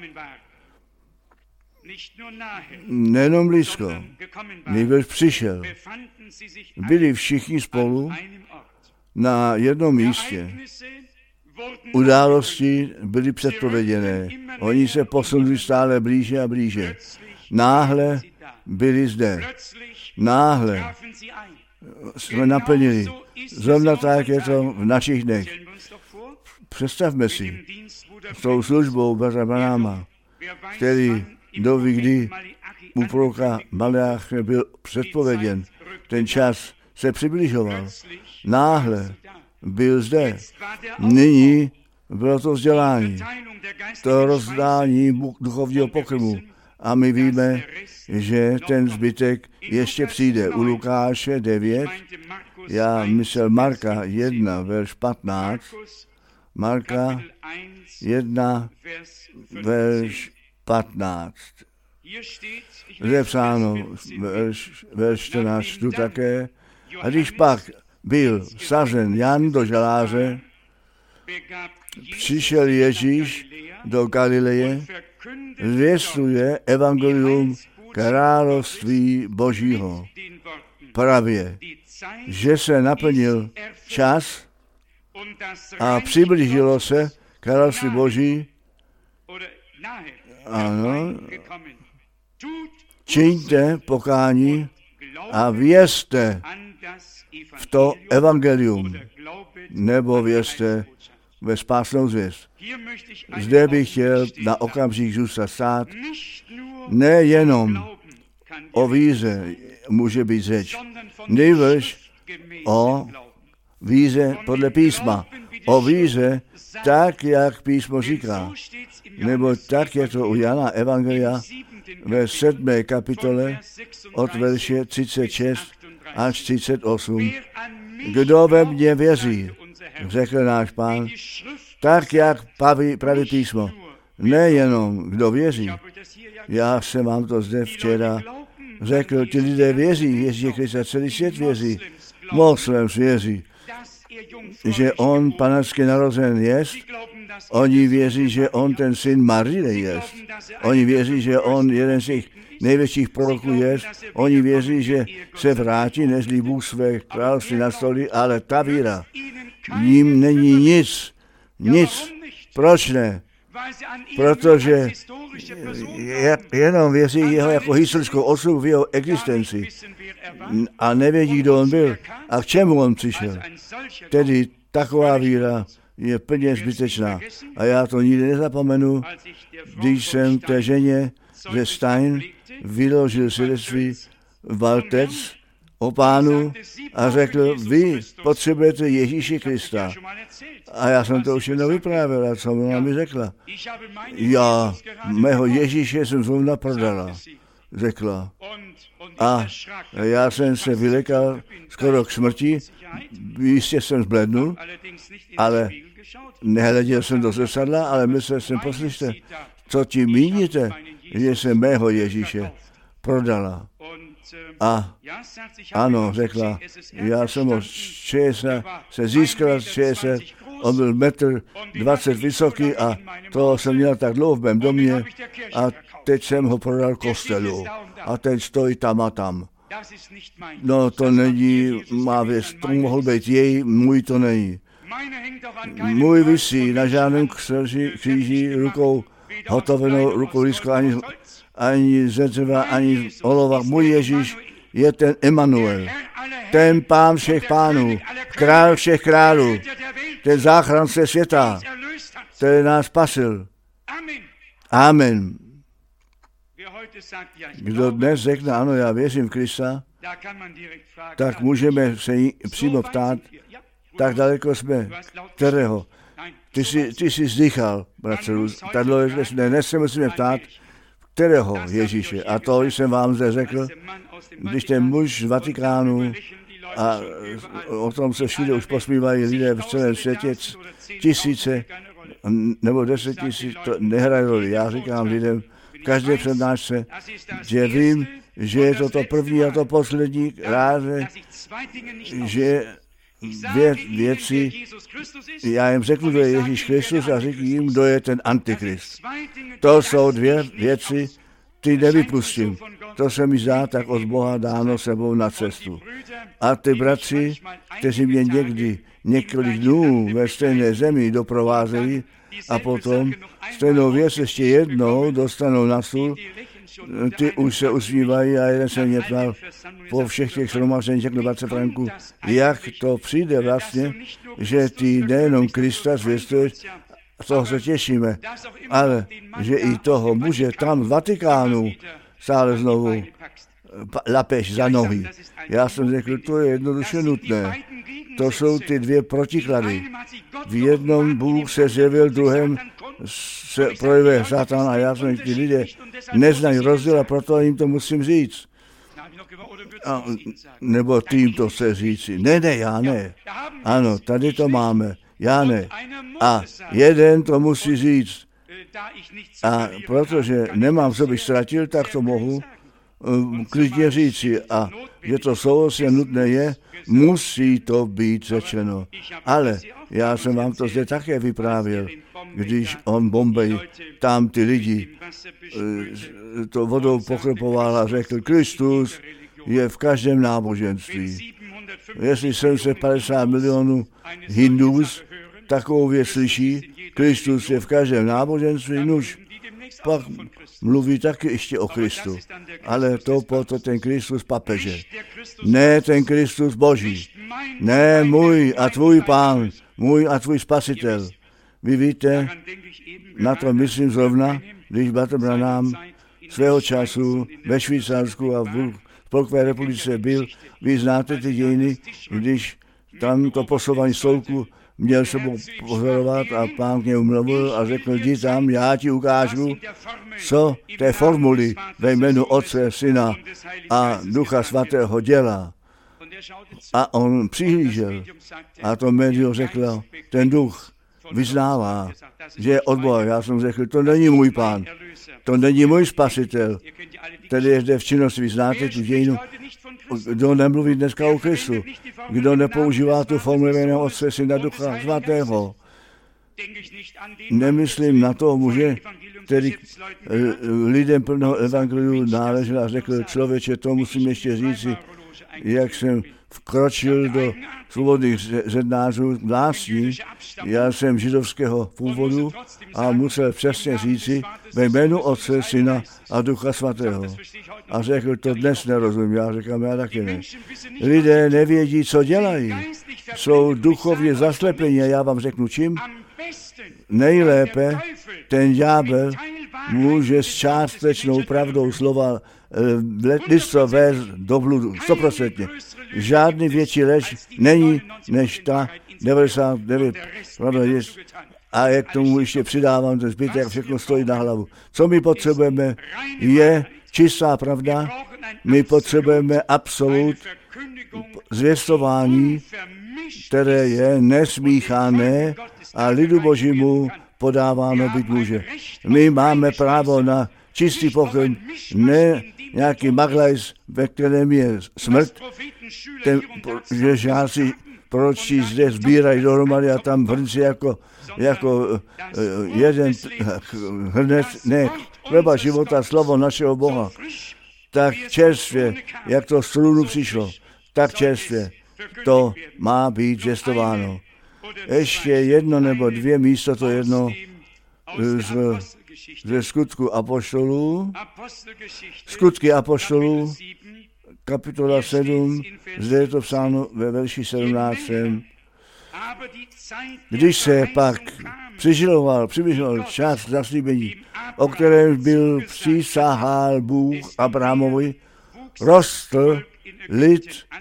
nejenom blízko, nejbrž přišel. Byli všichni spolu na jednom místě. Události byly předpověděné. Oni se posunuli stále blíže a blíže. Náhle byli zde. Náhle jsme naplnili. Zrovna tak je to v našich dnech. Představme si s tou službou bratra Branhama, který doví, kdy u proroka Maleáche byl předpověděn. Ten čas se přibližoval. Náhle byl zde. Nyní bylo to vzdělání, to rozdání duchovního pokrmu. A my víme, že ten zbytek ještě přijde. U Lukáše 9, já myslel Marka 1, verš 15, Marka 1, verš 15. Zde psáno, verš 14 tu také. A když pak byl sazen Jan do žaláře, přišel Ježíš do Galileje, zvěstuje evangelium království Božího. Právě, že se naplnil čas a přiblížilo se království Boží. Ano, čiňte pokání a věřte v to evangelium, nebo věřte ve spásnou zvěst. Zde bych chtěl na okamžik zůstat stát. Nejenom o víře může být řeč, nejbrž o víře podle písma. O víře tak, jak písmo říká. Nebo tak je to u Jana Evangelia ve 7. kapitole od verše 36 až 38. Kdo ve mně věří, řekl náš Pán, tak, jak praví písmo. Nejenom kdo věří. Já jsem vám to zde včera řekl, ti lidé věří, Ježíše Krista, celý svět věří. Moslem věří, že on panačsky narozen jest. Oni věří, že on ten syn Marie jest. Oni věří, že on jeden z těch největších proroků jest. Oni věří, že se vrátí, nežli Bůh své království nastolí, ale ta víra jim není nic. Proč ne? Protože jenom věří jeho jako historickou osobu v jeho existenci a nevědí, kdo on byl a k čemu on přišel. Tedy taková víra je plně zbytečná. A já to nikdy nezapomenu, když jsem té ženě ze Stein vyložil svědectví Valtec o Pánu a řekl, vy potřebujete Ježíše Krista. A já jsem to už jednou vyprávěl, a co ona mi řekla. Já mého Ježíše jsem zrovna prodala, řekla. A já jsem se vylekal skoro k smrti, jistě jsem zblednul, ale nehleděl jsem do zrcadla, ale myslel jsem, poslyšte, co tím míníte, že jsem mého Ježíše prodala. A ano, řekla, já jsem od ČSA se získala z ČSA, on byl 1,20 m vysoký a to jsem měl tak dlouho v mém domě a teď jsem ho prodal kostelu a teď stojí tam a tam. No to není má věc, to mohl být můj to není. Můj visí na žádném kříži rukou hotovenou, rukou lískou, ani ze dřeva, ani z olova. Můj Ježíš je ten Emanuel, ten Pán všech pánů, král všech králů, ten záchránce světa, který nás spasil. Amen. Kdo dnes řekne, ano, já věřím v Krista, tak můžeme se přímo ptát, tak daleko jsme, kterého. Ty jsi zdychal, bratře, dnes se musíme ptát, kterého Ježíše. A to jsem vám zde řekl, když ten muž z Vatikánu, a o tom se všude už posmívají lidé v celém světě, tisíce nebo 10 000, to nehraje roli. Já říkám lidem v každé přednášce, že vím, že je to první a to poslední ráze, že věci, já jim řeknu, kdo je Ježíš Kristus a řeknu jim, kdo je ten Antikrist. To jsou dvě věci, ty nevypustím. To se mi zdá tak od Boha dáno sebou na cestu. A ty bratři, kteří mě někdy několik dnů ve stejné zemi doprovázejí a potom stejnou věc ještě jednou dostanou na stůl, ty už se usmívají a jeden se mě ptal po všech těch shromážděních, řekl bratře Franku, jak to přijde vlastně, že ty nejenom Krista zvěstuješ, z toho se těšíme, ale že i toho muže tam v Vatikánu stále znovu lapeš za nohy. Já jsem řekl, to je jednoduše nutné. To jsou ty dvě protiklady. V jednom Bůh se zjevil, v druhém se projevuje Satan a já jsem ti lidé neznají rozdíl a proto jim to musím říct. A, nebo ty jim to chce říci. Ne, já ne. Ano, tady to máme. Já ne. A jeden to musí říct. A protože nemám, co bych ztratil, tak to mohu klidně říci. A že to souhlasně nutné je, musí to být řečeno. Ale já jsem vám to zde také vyprávěl, když on Bombay, tam ty lidi to vodou pokropoval a řekl, Kristus je v každém náboženství. Jestli 750 milionů Hindus takovou věc slyší, Kristus je v každém náboženství, nuž, pak mluví taky ještě o Kristu. Ale to proto ten Kristus papeže. Ne ten Kristus Boží. Ne můj a tvůj Pán, můj a tvůj Spasitel. Vy víte, na to myslím zrovna, když Bratr Branham svého času ve Švýcarsku a v Spolkové republice byl, vy znáte ty dějiny, když tam to posouvání stolku měl sebou pozorovat a Pán k němu mluvil a řekl, jdi tam, já ti ukážu, co té formuli ve jménu Otce, Syna a Ducha Svatého dělá. A on přihlížel a to médium řeklo, ten duch vyznává, že je od Boha. Já jsem řekl, to není můj Pán, to není můj Spasitel, který je zde v činnosti, vy znáte tu dějinu. Kdo nemluví dneska o Kristu, kdo nepoužívá tu formuli jména Otce, Syna, Ducha Svatého. Nemyslím na toho muže, který lidem plného evangeliu náležel a řekl, člověče, to musím ještě říci, jak jsem vkročil do svobodných zednářů vlastní. Já jsem židovského původu a musel přesně říci ve jménu Otce, Syna a Ducha Svatého. A řekl, to dnes nerozumím. Já říkám, já taky ne. Lidé nevědí, co dělají. Jsou duchovně zaslepení a já vám řeknu čím. Nejlépe ten ďábel může s částečnou pravdou slova lidstvo vést do bludu, 100%. Žádný větší lež není, než ta 99 pravda je. A jak tomu ještě přidávám ten zbytek, všechno stojí na hlavu. Co my potřebujeme, je čistá pravda. My potřebujeme absolut zvěstování, které je nesmíchané a lidu Božímu podáváno být může. My máme právo na čistý pokoj, ne nějaký maglajs, ve kterém je smrt, že žáci proročí zde sbírají dohromady a tam hrnci jako jeden hrnec, ne, chleba života, slovo našeho Boha. Tak čerstvě, jak to z trůnu přišlo, tak čerstvě to má být zvěstováno. ještě jedno nebo dvě místo, to jedno ze Skutku apoštolů. Skutky apoštolů, kapitola 7, zde je to psáno ve verši 17. Když se pak přibližoval čas zaslíbení, o kterém byl přísahal Bůh Abrahamovi, rostl lid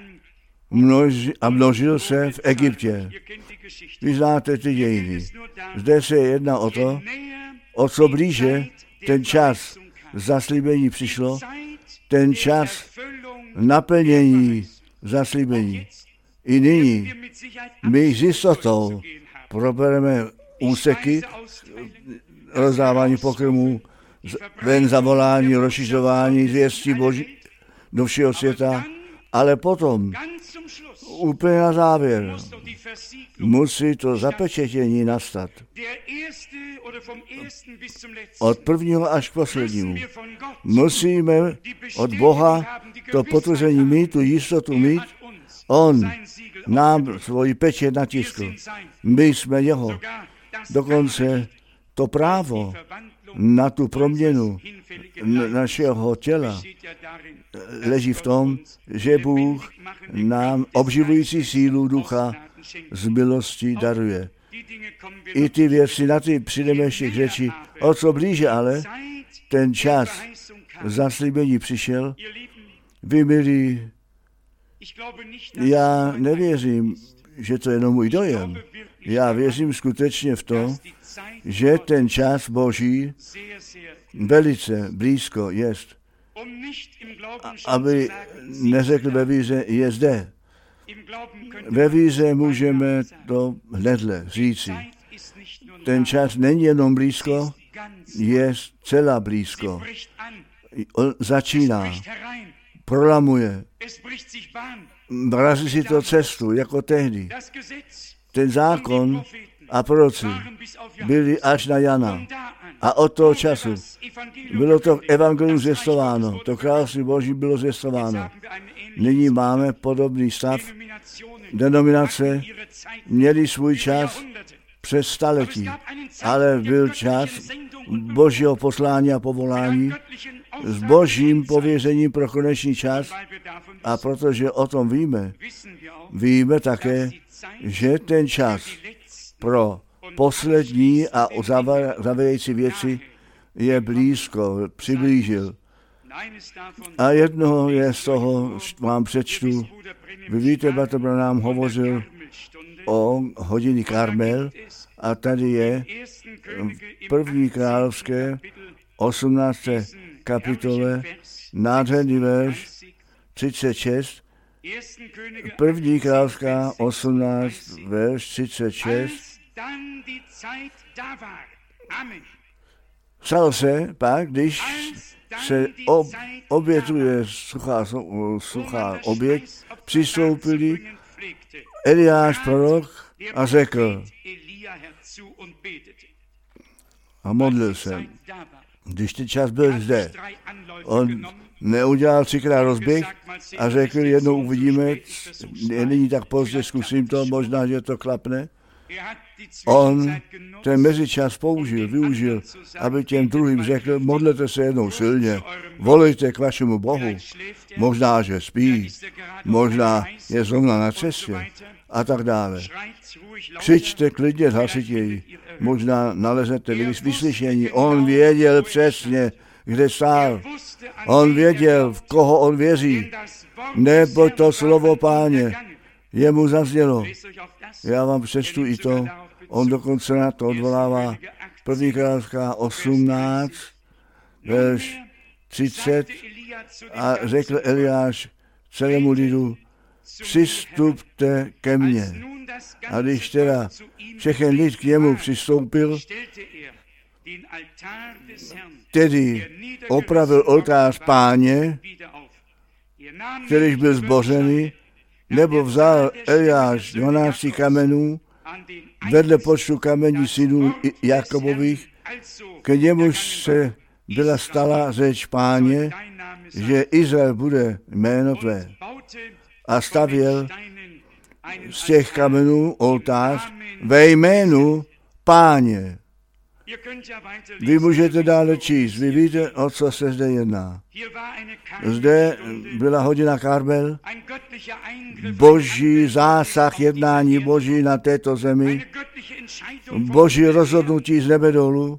a množil se v Egyptě. Vy znáte ty dějiny. Zde se jedná o to, o co blíže ten čas zaslíbení přišlo, ten čas naplnění zaslíbení. I nyní my s jistotou probereme úseky rozdávání pokrmů, ven zavolání, rozšiřování zvěstí Boží do všeho světa, ale potom úplně na závěr musí to zapečetění nastat. Od prvního až k poslednímu. Musíme od Boha to potvrzení mít, tu jistotu mít. On nám svoji pečet natiskl. My jsme jeho. Dokonce to právo na tu proměnu našeho těla leží v tom, že Bůh nám obživující sílu ducha z milostí daruje. I ty věci, na ty přijdeme ještě k řeči. O co blíže ale ten čas zaslíbení přišel, vy milí, já nevěřím, že to je jenom můj dojem. Já věřím skutečně v to, že ten čas Boží velice blízko jest. Aby neřekl ve víře, je zde. Ve víře můžeme to hnedle říci. Ten čas není jenom blízko, je celá blízko. On začíná, prolamuje, brazí si to cestu, jako tehdy. Ten zákon a proroci byli až na Jana. A od toho času bylo to evangelium zvěstováno, to království Boží bylo zvěstováno. Nyní máme podobný stav. Denominace měly svůj čas přes staletí, ale byl čas Božího poslání a povolání s Božím pověřením pro konečný čas, a protože o tom víme také, že ten čas pro poslední a zavějící věci je blízko, přiblížil. A jednoho je z toho, vám přečtu. Vy víte, bratr Branham hovořil o hodině Karmel a tady je první královské 18. kapitole nádherný verš 36. První královská 18. verš 36. Stalo se pak, když se obětuje suchá oběť, přistoupili Eliáš prorok a řekl a modlil se. Když ten čas byl zde, on neudělal 3krát rozběh a řekl, jednou uvidíme, není tak pozdě, zkusím to, možná, že to klapne. On ten mezičas využil, aby těm druhým řekl, modlete se jednou silně, volejte k vašemu Bohu, možná, že spí, možná je zrovna na cestě a tak dále. Křičte klidně hlasitěji, možná naleznete vyslyšení. On věděl přesně, kde stál. On věděl, v koho on věří, nebo to slovo Páně jemu zaznělo. Já vám přečtu i to, on dokonce na to odvolává. První královská 18, verš 30 a řekl Eliáš celému lidu, přistupte ke mně. A když teda všechen lid k němu přistoupil, tedy opravil oltář Páně, kterýž byl zbořený, nebo vzal Eliáš 12 kamenů vedle počtu kamení synů Jakobových, k němuž se byla stala řeč Páně, že Izrael bude jméno tvé. A stavěl z těch kamenů oltář ve jménu Páně. Vy můžete dále číst, vy víte, o co se zde jedná. Zde byla hodina Karmel, boží zásah, jednání boží na této zemi, boží rozhodnutí z nebe dolů,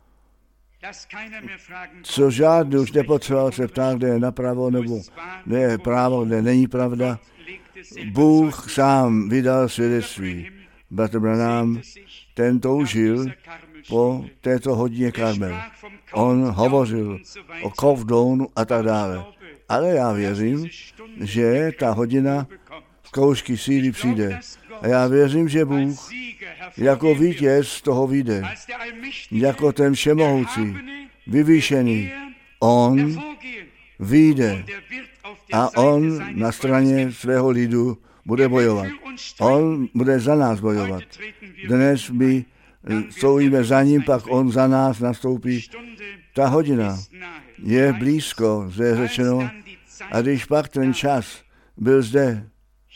co žádný už nepotřeboval se ptát, kde je napravo, nebo kde je právo, kde není pravda. Bůh sám vydal svědectví. Bratr Branham, ten toužil po této hodině Karmel. On hovořil o countdownu a tak dále. Ale já věřím, že ta hodina zkoušky síly přijde. A já věřím, že Bůh jako vítěz z toho vyjde. Jako ten všemohoucí, vyvýšený. On vyjde a on na straně svého lidu bude bojovat. On bude za nás bojovat. Dnes my stojíme za ním, pak on za nás nastoupí. Ta hodina je blízko, zde je řečeno. A když pak ten čas byl zde,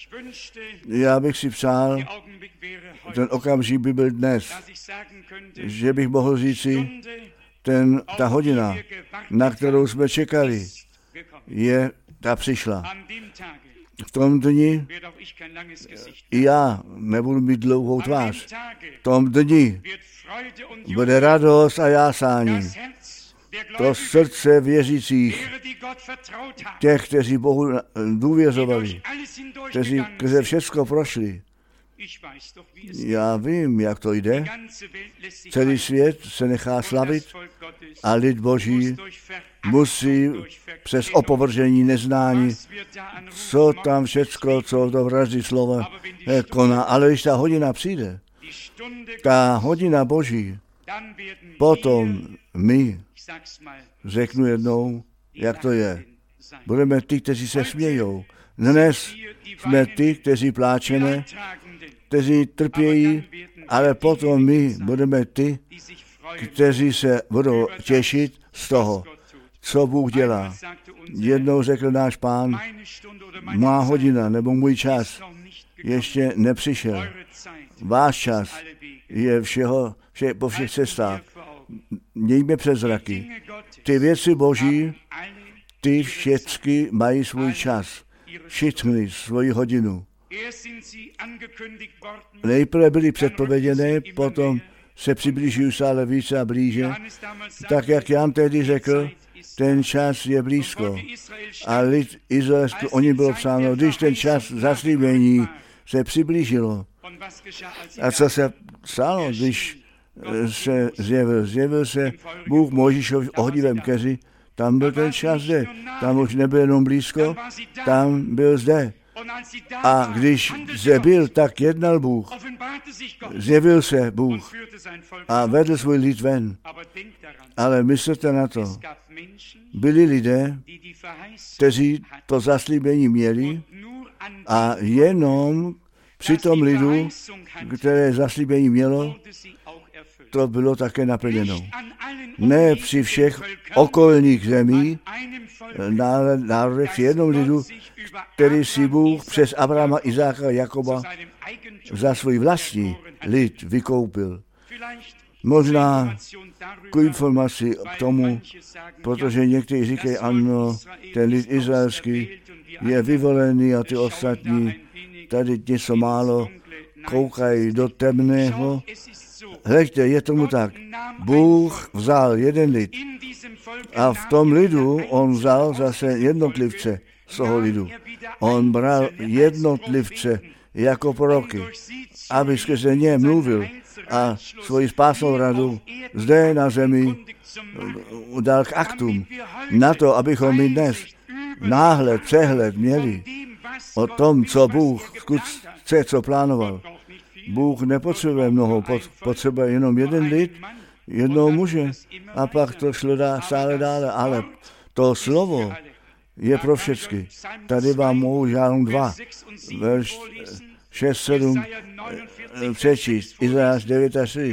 já bych si přál, ten okamžik by byl dnes, že bych mohl říci, ta hodina, na kterou jsme čekali, ta přišla. V tom dni i já nebudu mít dlouhou tvář. V tom dni bude radost a jásání. To srdce věřících, těch, kteří Bohu důvěřovali, kteří skrze všecko prošli. Já vím, jak to jde. Celý svět se nechá slavit a lid Boží musí přes opovržení neznání, co tam všecko, co to vraždí slova, koná. Ale když ta hodina přijde, ta hodina Boží, potom my, řeknu jednou, jak to je. Budeme ty, kteří se smějou. Dnes jsme ty, kteří pláčeme, kteří trpějí, ale potom my budeme ty, kteří se budou těšit z toho, co Bůh dělá. Jednou řekl náš Pán, má hodina nebo můj čas ještě nepřišel. Váš čas je po všech cestách. Mějme přes zraky. Ty věci Boží, ty všechny mají svůj čas. Všechny svoji hodinu. Nejprve byly předpověděné, potom se přiblížují stále více a blíže. Tak, jak Jan tehdy řekl, ten čas je blízko. A lid izraelský, o něm bylo psáno, když ten čas zaslíbení se přiblížilo. A co se stalo, když se zjevil se Bůh Mojžíšovi v ohnivém keři, tam byl ten čas zde. Tam už nebyl jenom blízko, tam byl zde. A když zde byl, tak jednal Bůh. Zjevil se Bůh a vedl svůj lid ven. Ale myslete na to, byli lidé, kteří to zaslíbení měli a jenom při tom lidu, které zaslíbení mělo, to bylo také naplněno. Ne při všech okolních zemí, národech, při jednom lidu, který si Bůh přes Abrahama, Izáka a Jakoba za svůj vlastní lid vykoupil. Možná k informaci k tomu, protože někteří říkají, ano, ten lid izraelský je vyvolený a ty ostatní tady něco málo koukají do temného. Hleďte, je tomu tak. Bůh vzal jeden lid a v tom lidu on vzal zase jednotlivce z toho lidu. On bral jednotlivce jako proroky, aby skrze ně mluvil a svoji spásnou radu zde na zemi dal k aktům. Na to, abychom my dnes náhled, přehled měli o tom, co Bůh chce, co plánoval. Bůh nepotřebuje mnoho, potřebuje jenom jeden lid, jednoho muže a pak to šlo stále dále, ale to slovo je pro všechny. Tady vám mohu žádnou 2, verš 6, 7 přečíst, Izajáš 9 až 4,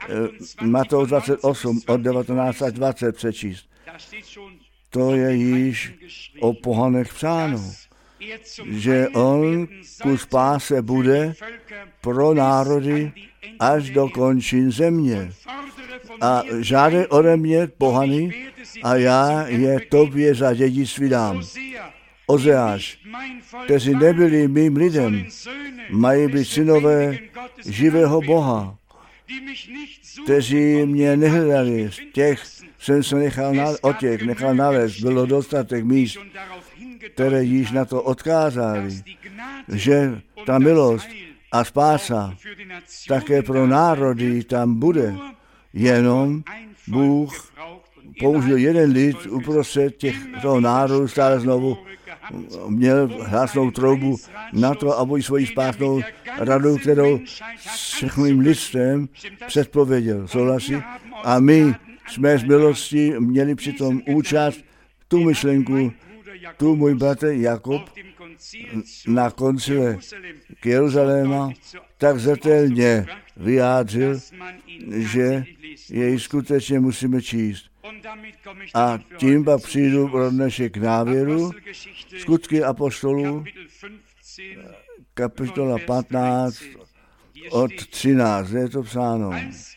Matouš 28 od 19 až 20 přečíst. To je již o pohanech psáno, že on ku spáse bude pro národy až do končin země. A žádej ode mě pohany a já je tobě za dědictví dám. Ozeáš, kteří nebyli mým lidem, mají být synové živého Boha, kteří mě nehledali, z těch jsem se nechal nalézt, bylo dostatek míst, které již na to odkázali, že ta milost a spása také pro národy tam bude, jenom Bůh použil jeden lid uprostřed těchto národů, stále znovu měl hlasnou troubu na to, aby svoji spásnou radu, kterou s všechným lidstvem předpověděl. Souhlasí? A my jsme z milosti měli přitom účast tu myšlenku, tu můj bratr Jakub na koncile k Jeruzaléma tak zřetelně vyjádřil, že jej skutečně musíme číst. A tím pak přijdu pro dnešek k návěru. Skutky apoštolů, kapitola 15, od 13, je to psáno.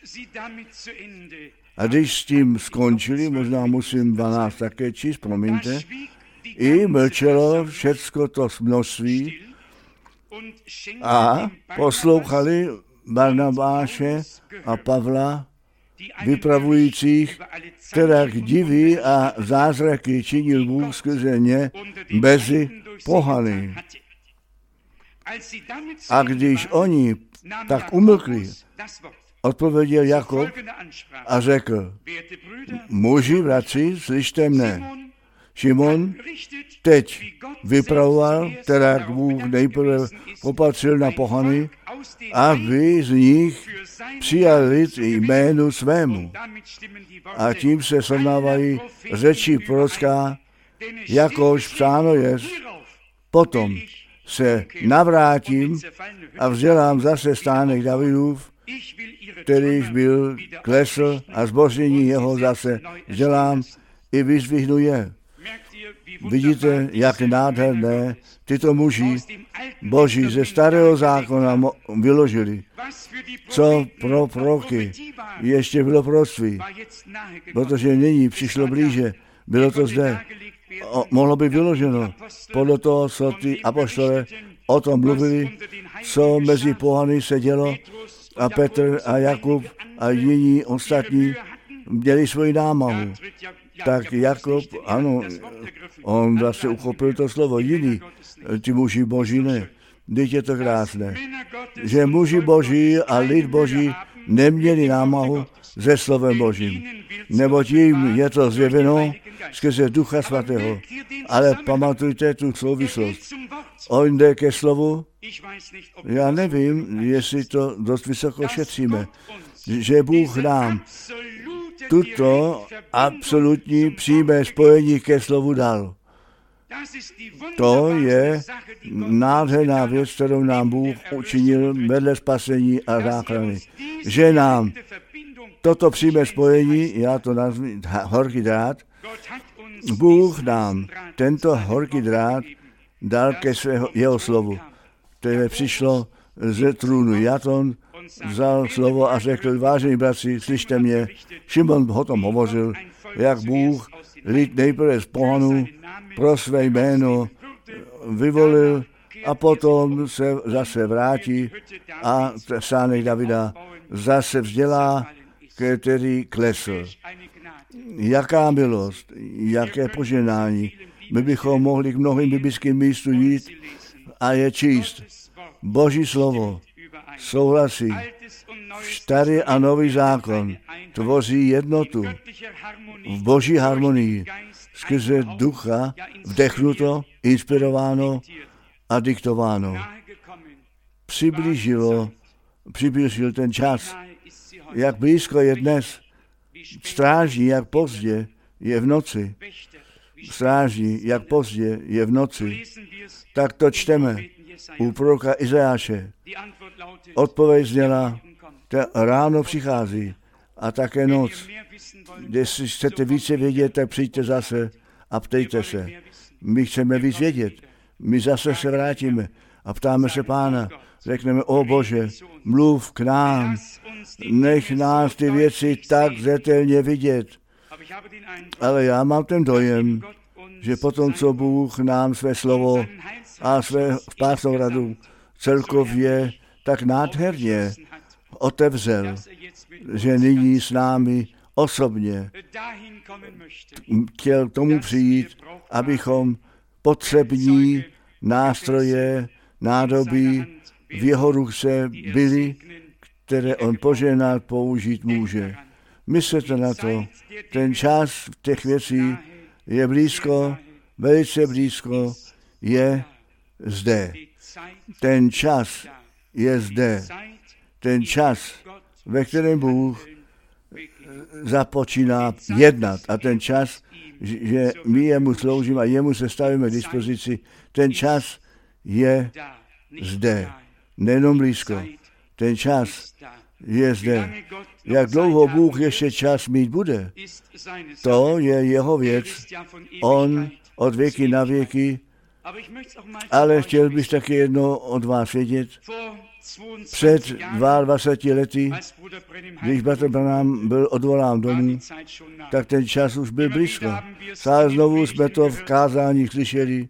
A když s tím skončili, možná musím 12 také číst, promiňte, i mlčelo všecko to množství a poslouchali Barnabáše a Pavla, vypravujících, které diví a zázraky činil Bůh skrze ně mezi pohany. A když oni tak umlkli, odpověděl Jakub a řekl, muži, bratři, slyšte mne. Šimon teď vypravoval, teda Bůh nejprve opatřil na pohany, aby z nich přijal lid jménu svému. A tím se srovnávají řeči prorocká, jakož psáno je, potom se navrátím a vzdělám zase stánek Davidův, kterýž byl klesl a zboření jeho zase vzdělám i vyzdvihnu je. Vidíte, jak nádherné tyto muži Boží ze starého zákona vyložili. Co pro proroky ještě bylo proroctví, protože nyní přišlo blíže, bylo to zde. Mohlo by vyloženo podle toho, co ty apoštole o tom mluvili, co mezi pohany se dělo a Petr a Jakub a jiní ostatní měli svoji námahu. Tak Jakub, ano, on zase uchopil to slovo, jiný, ty muži Boží ne. Vždyť je to krásné, že muži Boží a lid Boží neměli námahu se slovem Božím, nebo tím je to zjeveno skrze Ducha Svatého. Ale pamatujte tu souvislost. On jde ke slovu, já nevím, jestli to dost vysoko šetříme, že Bůh nám tuto absolutní přímé spojení ke slovu dal. To je nádherná věc, kterou nám Bůh učinil vedle spasení a záchrany. Že nám toto přímé spojení, já to nazvu horký drát, Bůh nám tento horký drát dal ke jeho slovu, které přišlo ze trůnu Jaton, vzal slovo a řekl, vážení bratři, slyšte mě, Šimon o tom hovořil, jak Bůh lid nejprve z pohanů pro své jméno vyvolil a potom se zase vrátí a stánek Davida zase vzdělá, který klesl. Jaká milost, jaké poženání. My bychom mohli k mnohým biblickým místům jít a je číst. Boží slovo souhlasí. Starý a nový zákon tvoří jednotu v boží harmonii, skrze ducha vdechnuto, inspirováno a diktováno. Přiblížil ten čas, jak blízko je dnes, stráží, jak pozdě je v noci. Stráží, jak pozdě je v noci. Tak to čteme u proroka Izajáše. Odpověď zněla, ráno přichází a také noc. Jestli chcete více vědět, tak přijďte zase a ptejte se. My chceme víc vědět. My zase se vrátíme a ptáme se Pána. Řekneme, o Bože, mluv k nám, nech nás ty věci tak zřetelně vidět. Ale já mám ten dojem, že potom, co Bůh nám své slovo a své spásnou radu celkově tak nádherně otevřel, že nyní s námi osobně chtěl k tomu přijít, abychom potřební nástroje, nádoby v jeho ruce byly, které on požehnat použít může. Myslete na to, ten čas těch věcí je blízko, velice blízko, je zde. Ten čas je zde. Ten čas, ve kterém Bůh započíná jednat. A ten čas, že my jemu sloužíme a jemu se stavíme k dispozici, ten čas je zde. Nejenom blízko. Ten čas je zde. Jak dlouho Bůh ještě čas mít bude, to je jeho věc. On od věky na věky, ale chtěl bych taky jedno od vás vědět. Před 22 lety, když bratr Branham byl odvolán domů, tak ten čas už byl blízko. Stále znovu jsme to v kázání slyšeli.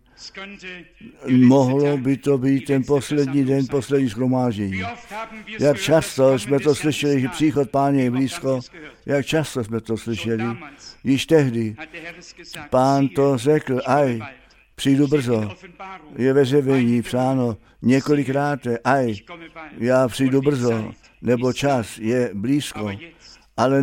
Mohlo by to být ten poslední den, poslední shromáždění. Jak často jsme to slyšeli, že příchod Páně je blízko, jak často jsme to slyšeli. Již tehdy Pán to řekl, přijdu brzo. Je ve zjevení psáno několikrát, já přijdu brzo, nebo čas je blízko. Ale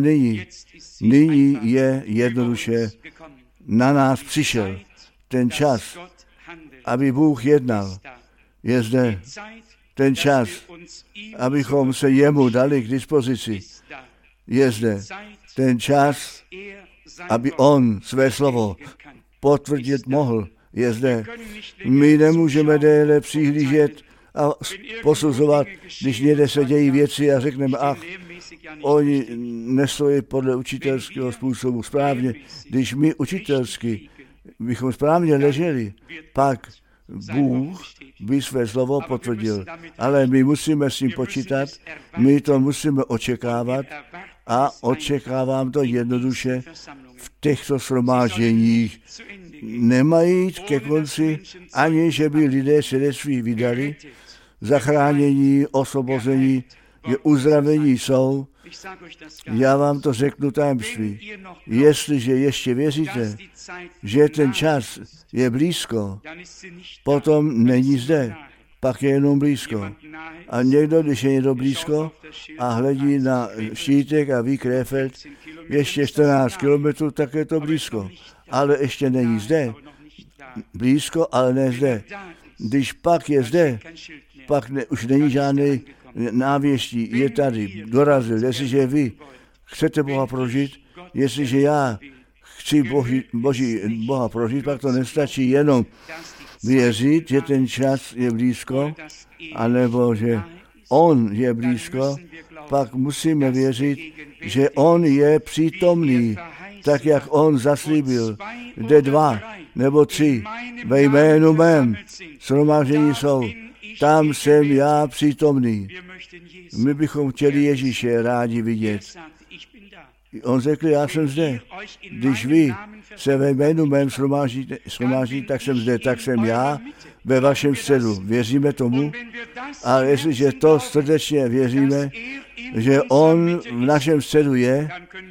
nyní je jednoduše na nás přišel ten čas, aby Bůh jednal. Je zde ten čas, abychom se jemu dali k dispozici. Je zde ten čas, aby on své slovo potvrdit mohl. Je zde. My nemůžeme déle přihlížet a posuzovat, když někde se dějí věci a řekneme, oni nestojí podle učitelského způsobu správně. Když my učitelsky bychom správně leželi, pak Bůh by své slovo potvrdil. Ale my musíme s tím počítat, my to musíme očekávat a očekávám to jednoduše v těchto shromážděních. Nemají jít ke konci, ani že by lidé svědectví vydali, zachránění, osvobození, že uzdravení jsou. Já vám to řeknu tajemství. Jestliže ještě věříte, že ten čas je blízko, potom není zde, pak je jenom blízko. A někdo, když je někdo blízko a hledí na štítek a ví Krefeld, ještě 14 kilometrů, tak je to blízko. Ale ještě není zde. Blízko, ale ne zde. Když pak je zde, pak už není žádný návěstí, je tady, dorazil. Jestliže vy chcete Boha prožít, jestliže já chci Boha prožít, pak to nestačí jenom věřit, že ten čas je blízko, anebo že on je blízko, pak musíme věřit, že on je přítomný, tak jak on zaslíbil, kde 2 nebo 3 ve jménu mém shromáždění jsou, tam jsem já přítomný. My bychom chtěli Ježíše rádi vidět. On řekl, já jsem zde. Když vy se ve jménu mém shromáždí, tak jsem zde, tak jsem já ve vašem středu. Věříme tomu? A jestliže to srdečně věříme, že on v našem středu je,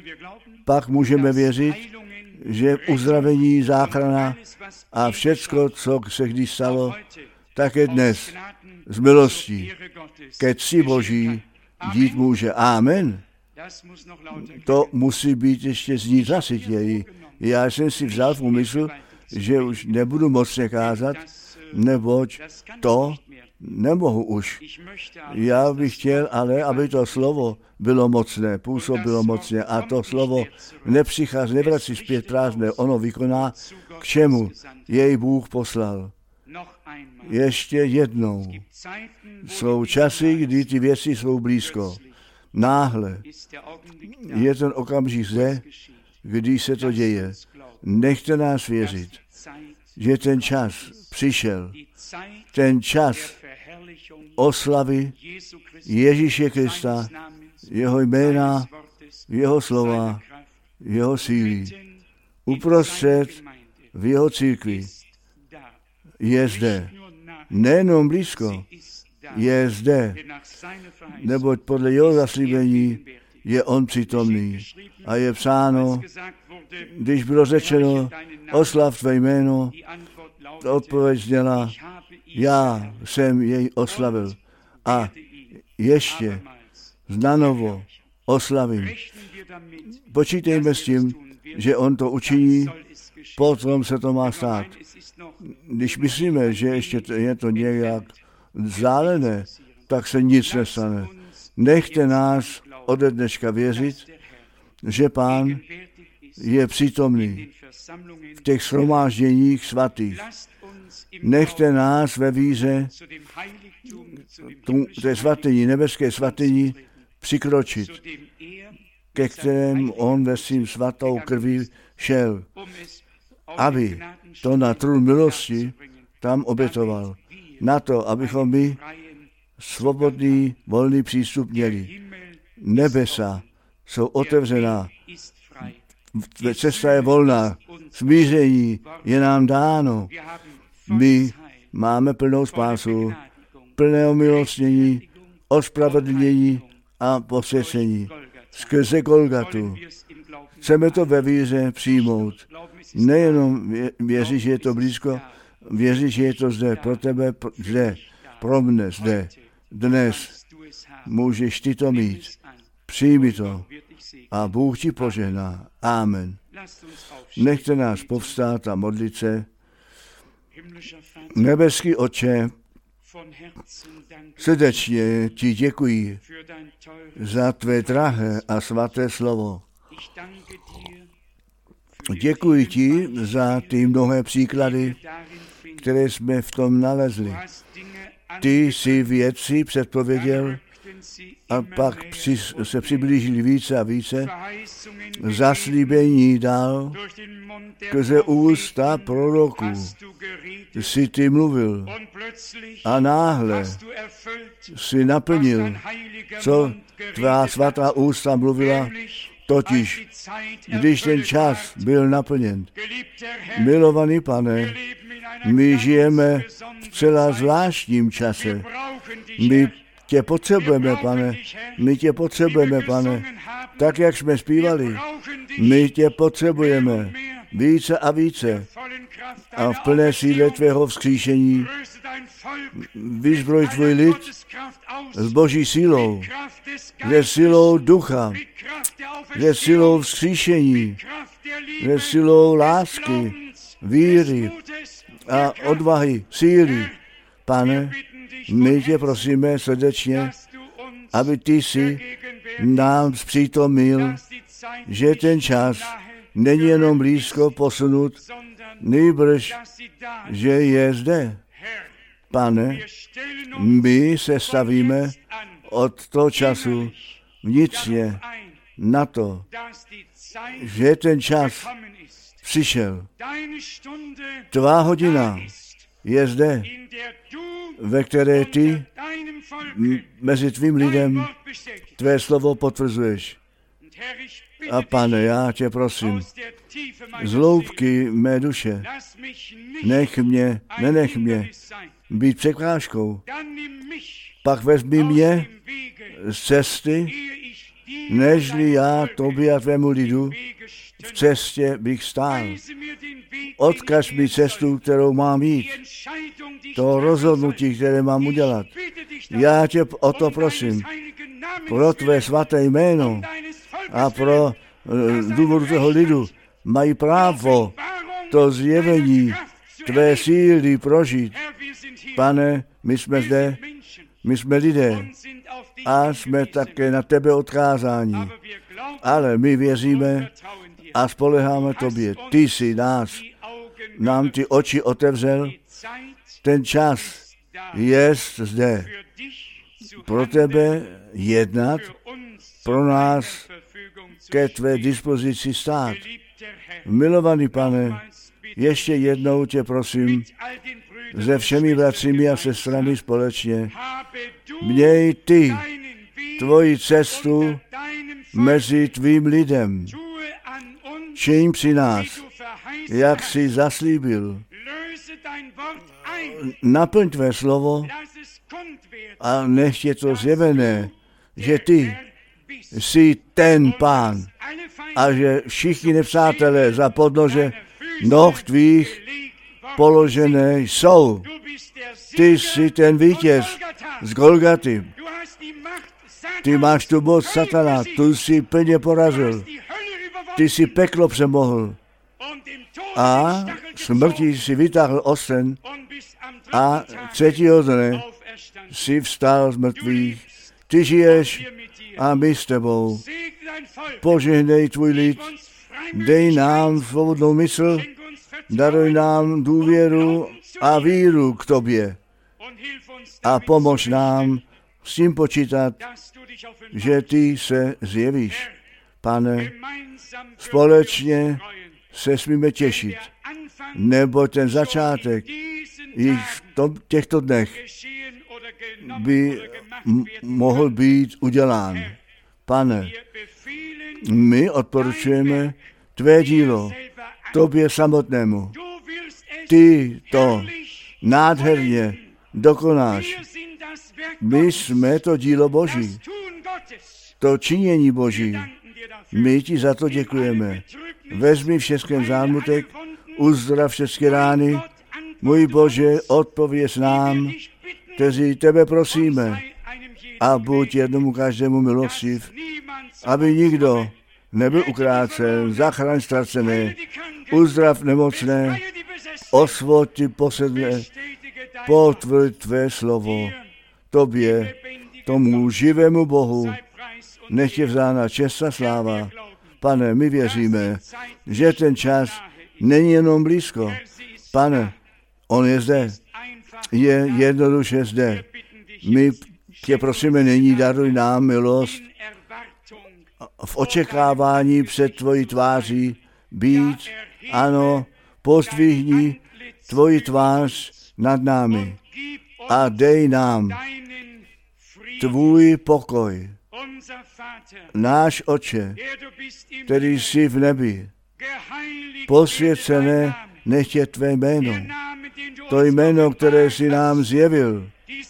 pak můžeme věřit, že uzdravení, záchrana a všecko, co se kdy stalo, také dnes z milostí ke cti Boží dít může. Amen. To musí být ještě znít hlasitěji. Já jsem si vzal v úmysl, že už nebudu mocně kázat, neboť to nemohu už. Já bych chtěl ale, aby to slovo bylo mocné, působilo mocně a to slovo nepřichází, nevrací zpět prázdné, ono vykoná, k čemu jej Bůh poslal. Ještě jednou. Jsou časy, kdy ty věci jsou blízko. Náhle je ten okamžik zde, kdy se to děje. Nechte nás věřit. že ten čas přišel. Ten čas oslavy Ježíše Krista, jeho jména, jeho slova, jeho síly. Uprostřed v jeho církvi je zde. Nejenom blízko, je zde, neboť podle jeho zaslíbení je on přítomný. A je psáno, když bylo řečeno, oslav tvé jméno, odpověď zněla, já jsem jej oslavil. A ještě znanovo oslavím. Počítejme s tím, že on to učiní, potom se to má stát. Když myslíme, že ještě je to nějak vzdálené, tak se nic nestane. Nechte nás ode dneška věřit, že Pán je přítomný v těch shromážděních svatých. Nechte nás ve víře té svatyni, nebeské svatyni přikročit, ke kterému on ve svým svatou krví šel, aby to na trůn milosti tam obětoval. Na to, abychom my svobodný, volný přístup měli. Nebesa jsou otevřená, cesta je volná, smíření je nám dáno. My máme plnou spásu, plné omilostnění, ospravedlnění a posvěcení. Skrze Golgatu. Chceme to ve víře přijmout. Nejenom věřit, že je to blízko, věřit, že je to zde, pro tebe zde, pro mne zde. Dnes můžeš ty to mít. Přijmi to a Bůh ti požehná. Amen. Nechte nás povstát a modlit se. Nebeský Otče, srdečně ti děkuji za tvé drahé a svaté slovo. Děkuji ti za ty mnohé příklady, které jsme v tom nalezli. Ty jsi věci předpověděl a pak se přiblížili více a více. Zaslíbení dal skrze ústa proroků. Jsi ty mluvil a náhle jsi naplnil, co tvá svatá ústa mluvila, totiž, když ten čas byl naplněn. Milovaný Pane, my žijeme v celá zvláštním čase. My tě potřebujeme, Pane. My tě potřebujeme, Pane. Tak, jak jsme zpívali. My tě potřebujeme více a více. A v plné síle tvého vzkříšení vyzbroj tvůj lid s boží sílou, se silou ducha, se silou vzkříšení, se silou lásky, víry a odvahy, síly. Pane, my tě prosíme srdečně, aby ty si nám zpřítomnil, že ten čas není jenom blízko posunut, nýbrž, že je zde. Pane, my se stavíme od toho času vnitřně na to, že ten čas přišel. Tvá hodina je zde, ve které ty mezi tvým lidem tvé slovo potvrzuješ. A Pane, já tě prosím, z hloubky mé duše, nenech mě být překážkou. Pak vezmi mě z cesty, nežli já tobě a tvému lidu v cestě bych stál. Odkaž mi cestu, kterou mám jít. To rozhodnutí, které mám udělat. Já tě o to prosím. Pro tvé svaté jméno a pro důvodu toho lidu mají právo to zjevení tvé síly prožít. Pane, my jsme zde, my jsme lidé a jsme také na tebe odkázáni. Ale my věříme a spoleháme tobě. Ty jsi nám ty oči otevřel. Ten čas je zde. Pro tebe jednat, pro nás ke tvé dispozici stát. Milovaný Pane, ještě jednou tě prosím, se všemi bratřími a sestrami společně, měj ty tvoji cestu mezi tvým lidem. Čiň při nás, jak jsi zaslíbil. Naplň tvé slovo a nech je to zjevené, že ty jsi ten Pán a že všichni nepřátelé za podnože noh tvých položené jsou. Ty jsi ten vítěz z Golgaty. Ty máš tu moc satana, tu jsi plně porazil. Ty jsi peklo přemohl a smrti si vytáhl osten a třetího dne si vstal z mrtvých. Ty žiješ a my s tebou. Požehnej tvůj lid, dej nám svobodnou mysl, daruj nám důvěru a víru k tobě a pomož nám s tím počítat, že ty se zjevíš. Pane, společně se smíme těšit, nebo ten začátek již v těchto dnech by mohl být udělán. Pane, my odporučujeme tvé dílo tobě samotnému. Ty to nádherně dokonáš. My jsme to dílo Boží, to činění Boží. My ti za to děkujeme. Vezmi všechen zármutek, uzdrav všechny rány. Můj Bože, odpověz nám, kteří tebe prosíme, a buď jednomu každému milostiv, aby nikdo nebyl ukrácen, zachraň ztracené, uzdrav nemocné, osvobod ti posedlé, potvrď tvé slovo. Tobě, tomu živému Bohu, nech je vzána čest a sláva. Pane, my věříme, že ten čas není jenom blízko. Pane, on je zde. Je jednoduše zde. My tě prosíme, nyní daruj nám milost v očekávání před tvojí tváří být, ano, pozdvihni tvoji tvář nad námi a dej nám tvůj pokoj. Náš Otče, který jsi v nebi, posvěcené nech je tvé jméno. To jméno, které jsi nám zjevil.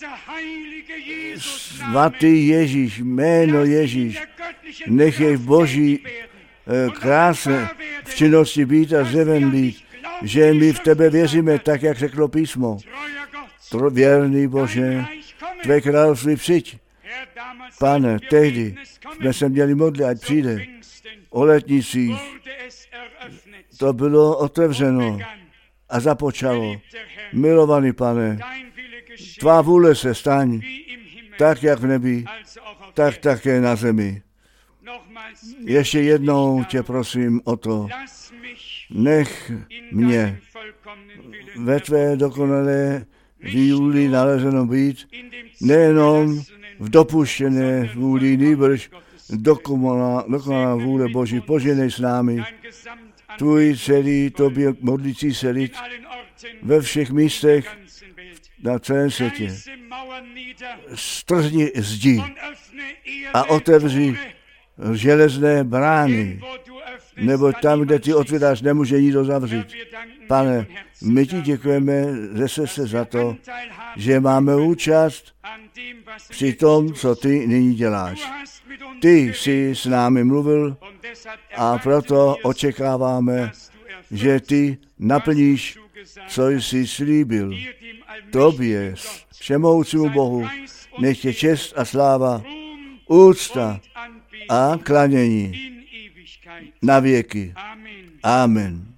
Svatý Ježíš, jméno Ježíš, nech je v Boží krásné v činnosti být a zjeven být, že my v tebe věříme, tak jak řeklo písmo. Věrný Bože, tvé království přijď. Pane, tehdy jsme se měli modlit, ať přijde. O letnicích to bylo otevřeno a započalo. Milovaný Pane, tvá vůle se staň, tak jak v nebi, tak také na zemi. Ještě jednou tě prosím o to, nech mě ve tvé dokonalé vůli nalezeno být, nejenom v dopuštěné vůli, nýbrž dokonalá vůle Boží, poženej s námi, tvůj celý tobě modlící se lid ve všech místech na celém světě. Stržni zdi a otevři železné brány, nebo tam, kde ty otvíráš, nemůže nikdo zavřít. Pane, my ti děkujeme ze srdce za to, že máme účast při tom, co ty nyní děláš. Ty jsi s námi mluvil a proto očekáváme, že ty naplníš, co jsi slíbil. Tobě, všemohoucímu Bohu, nech je čest a sláva, úcta a klanění na věky. Amen.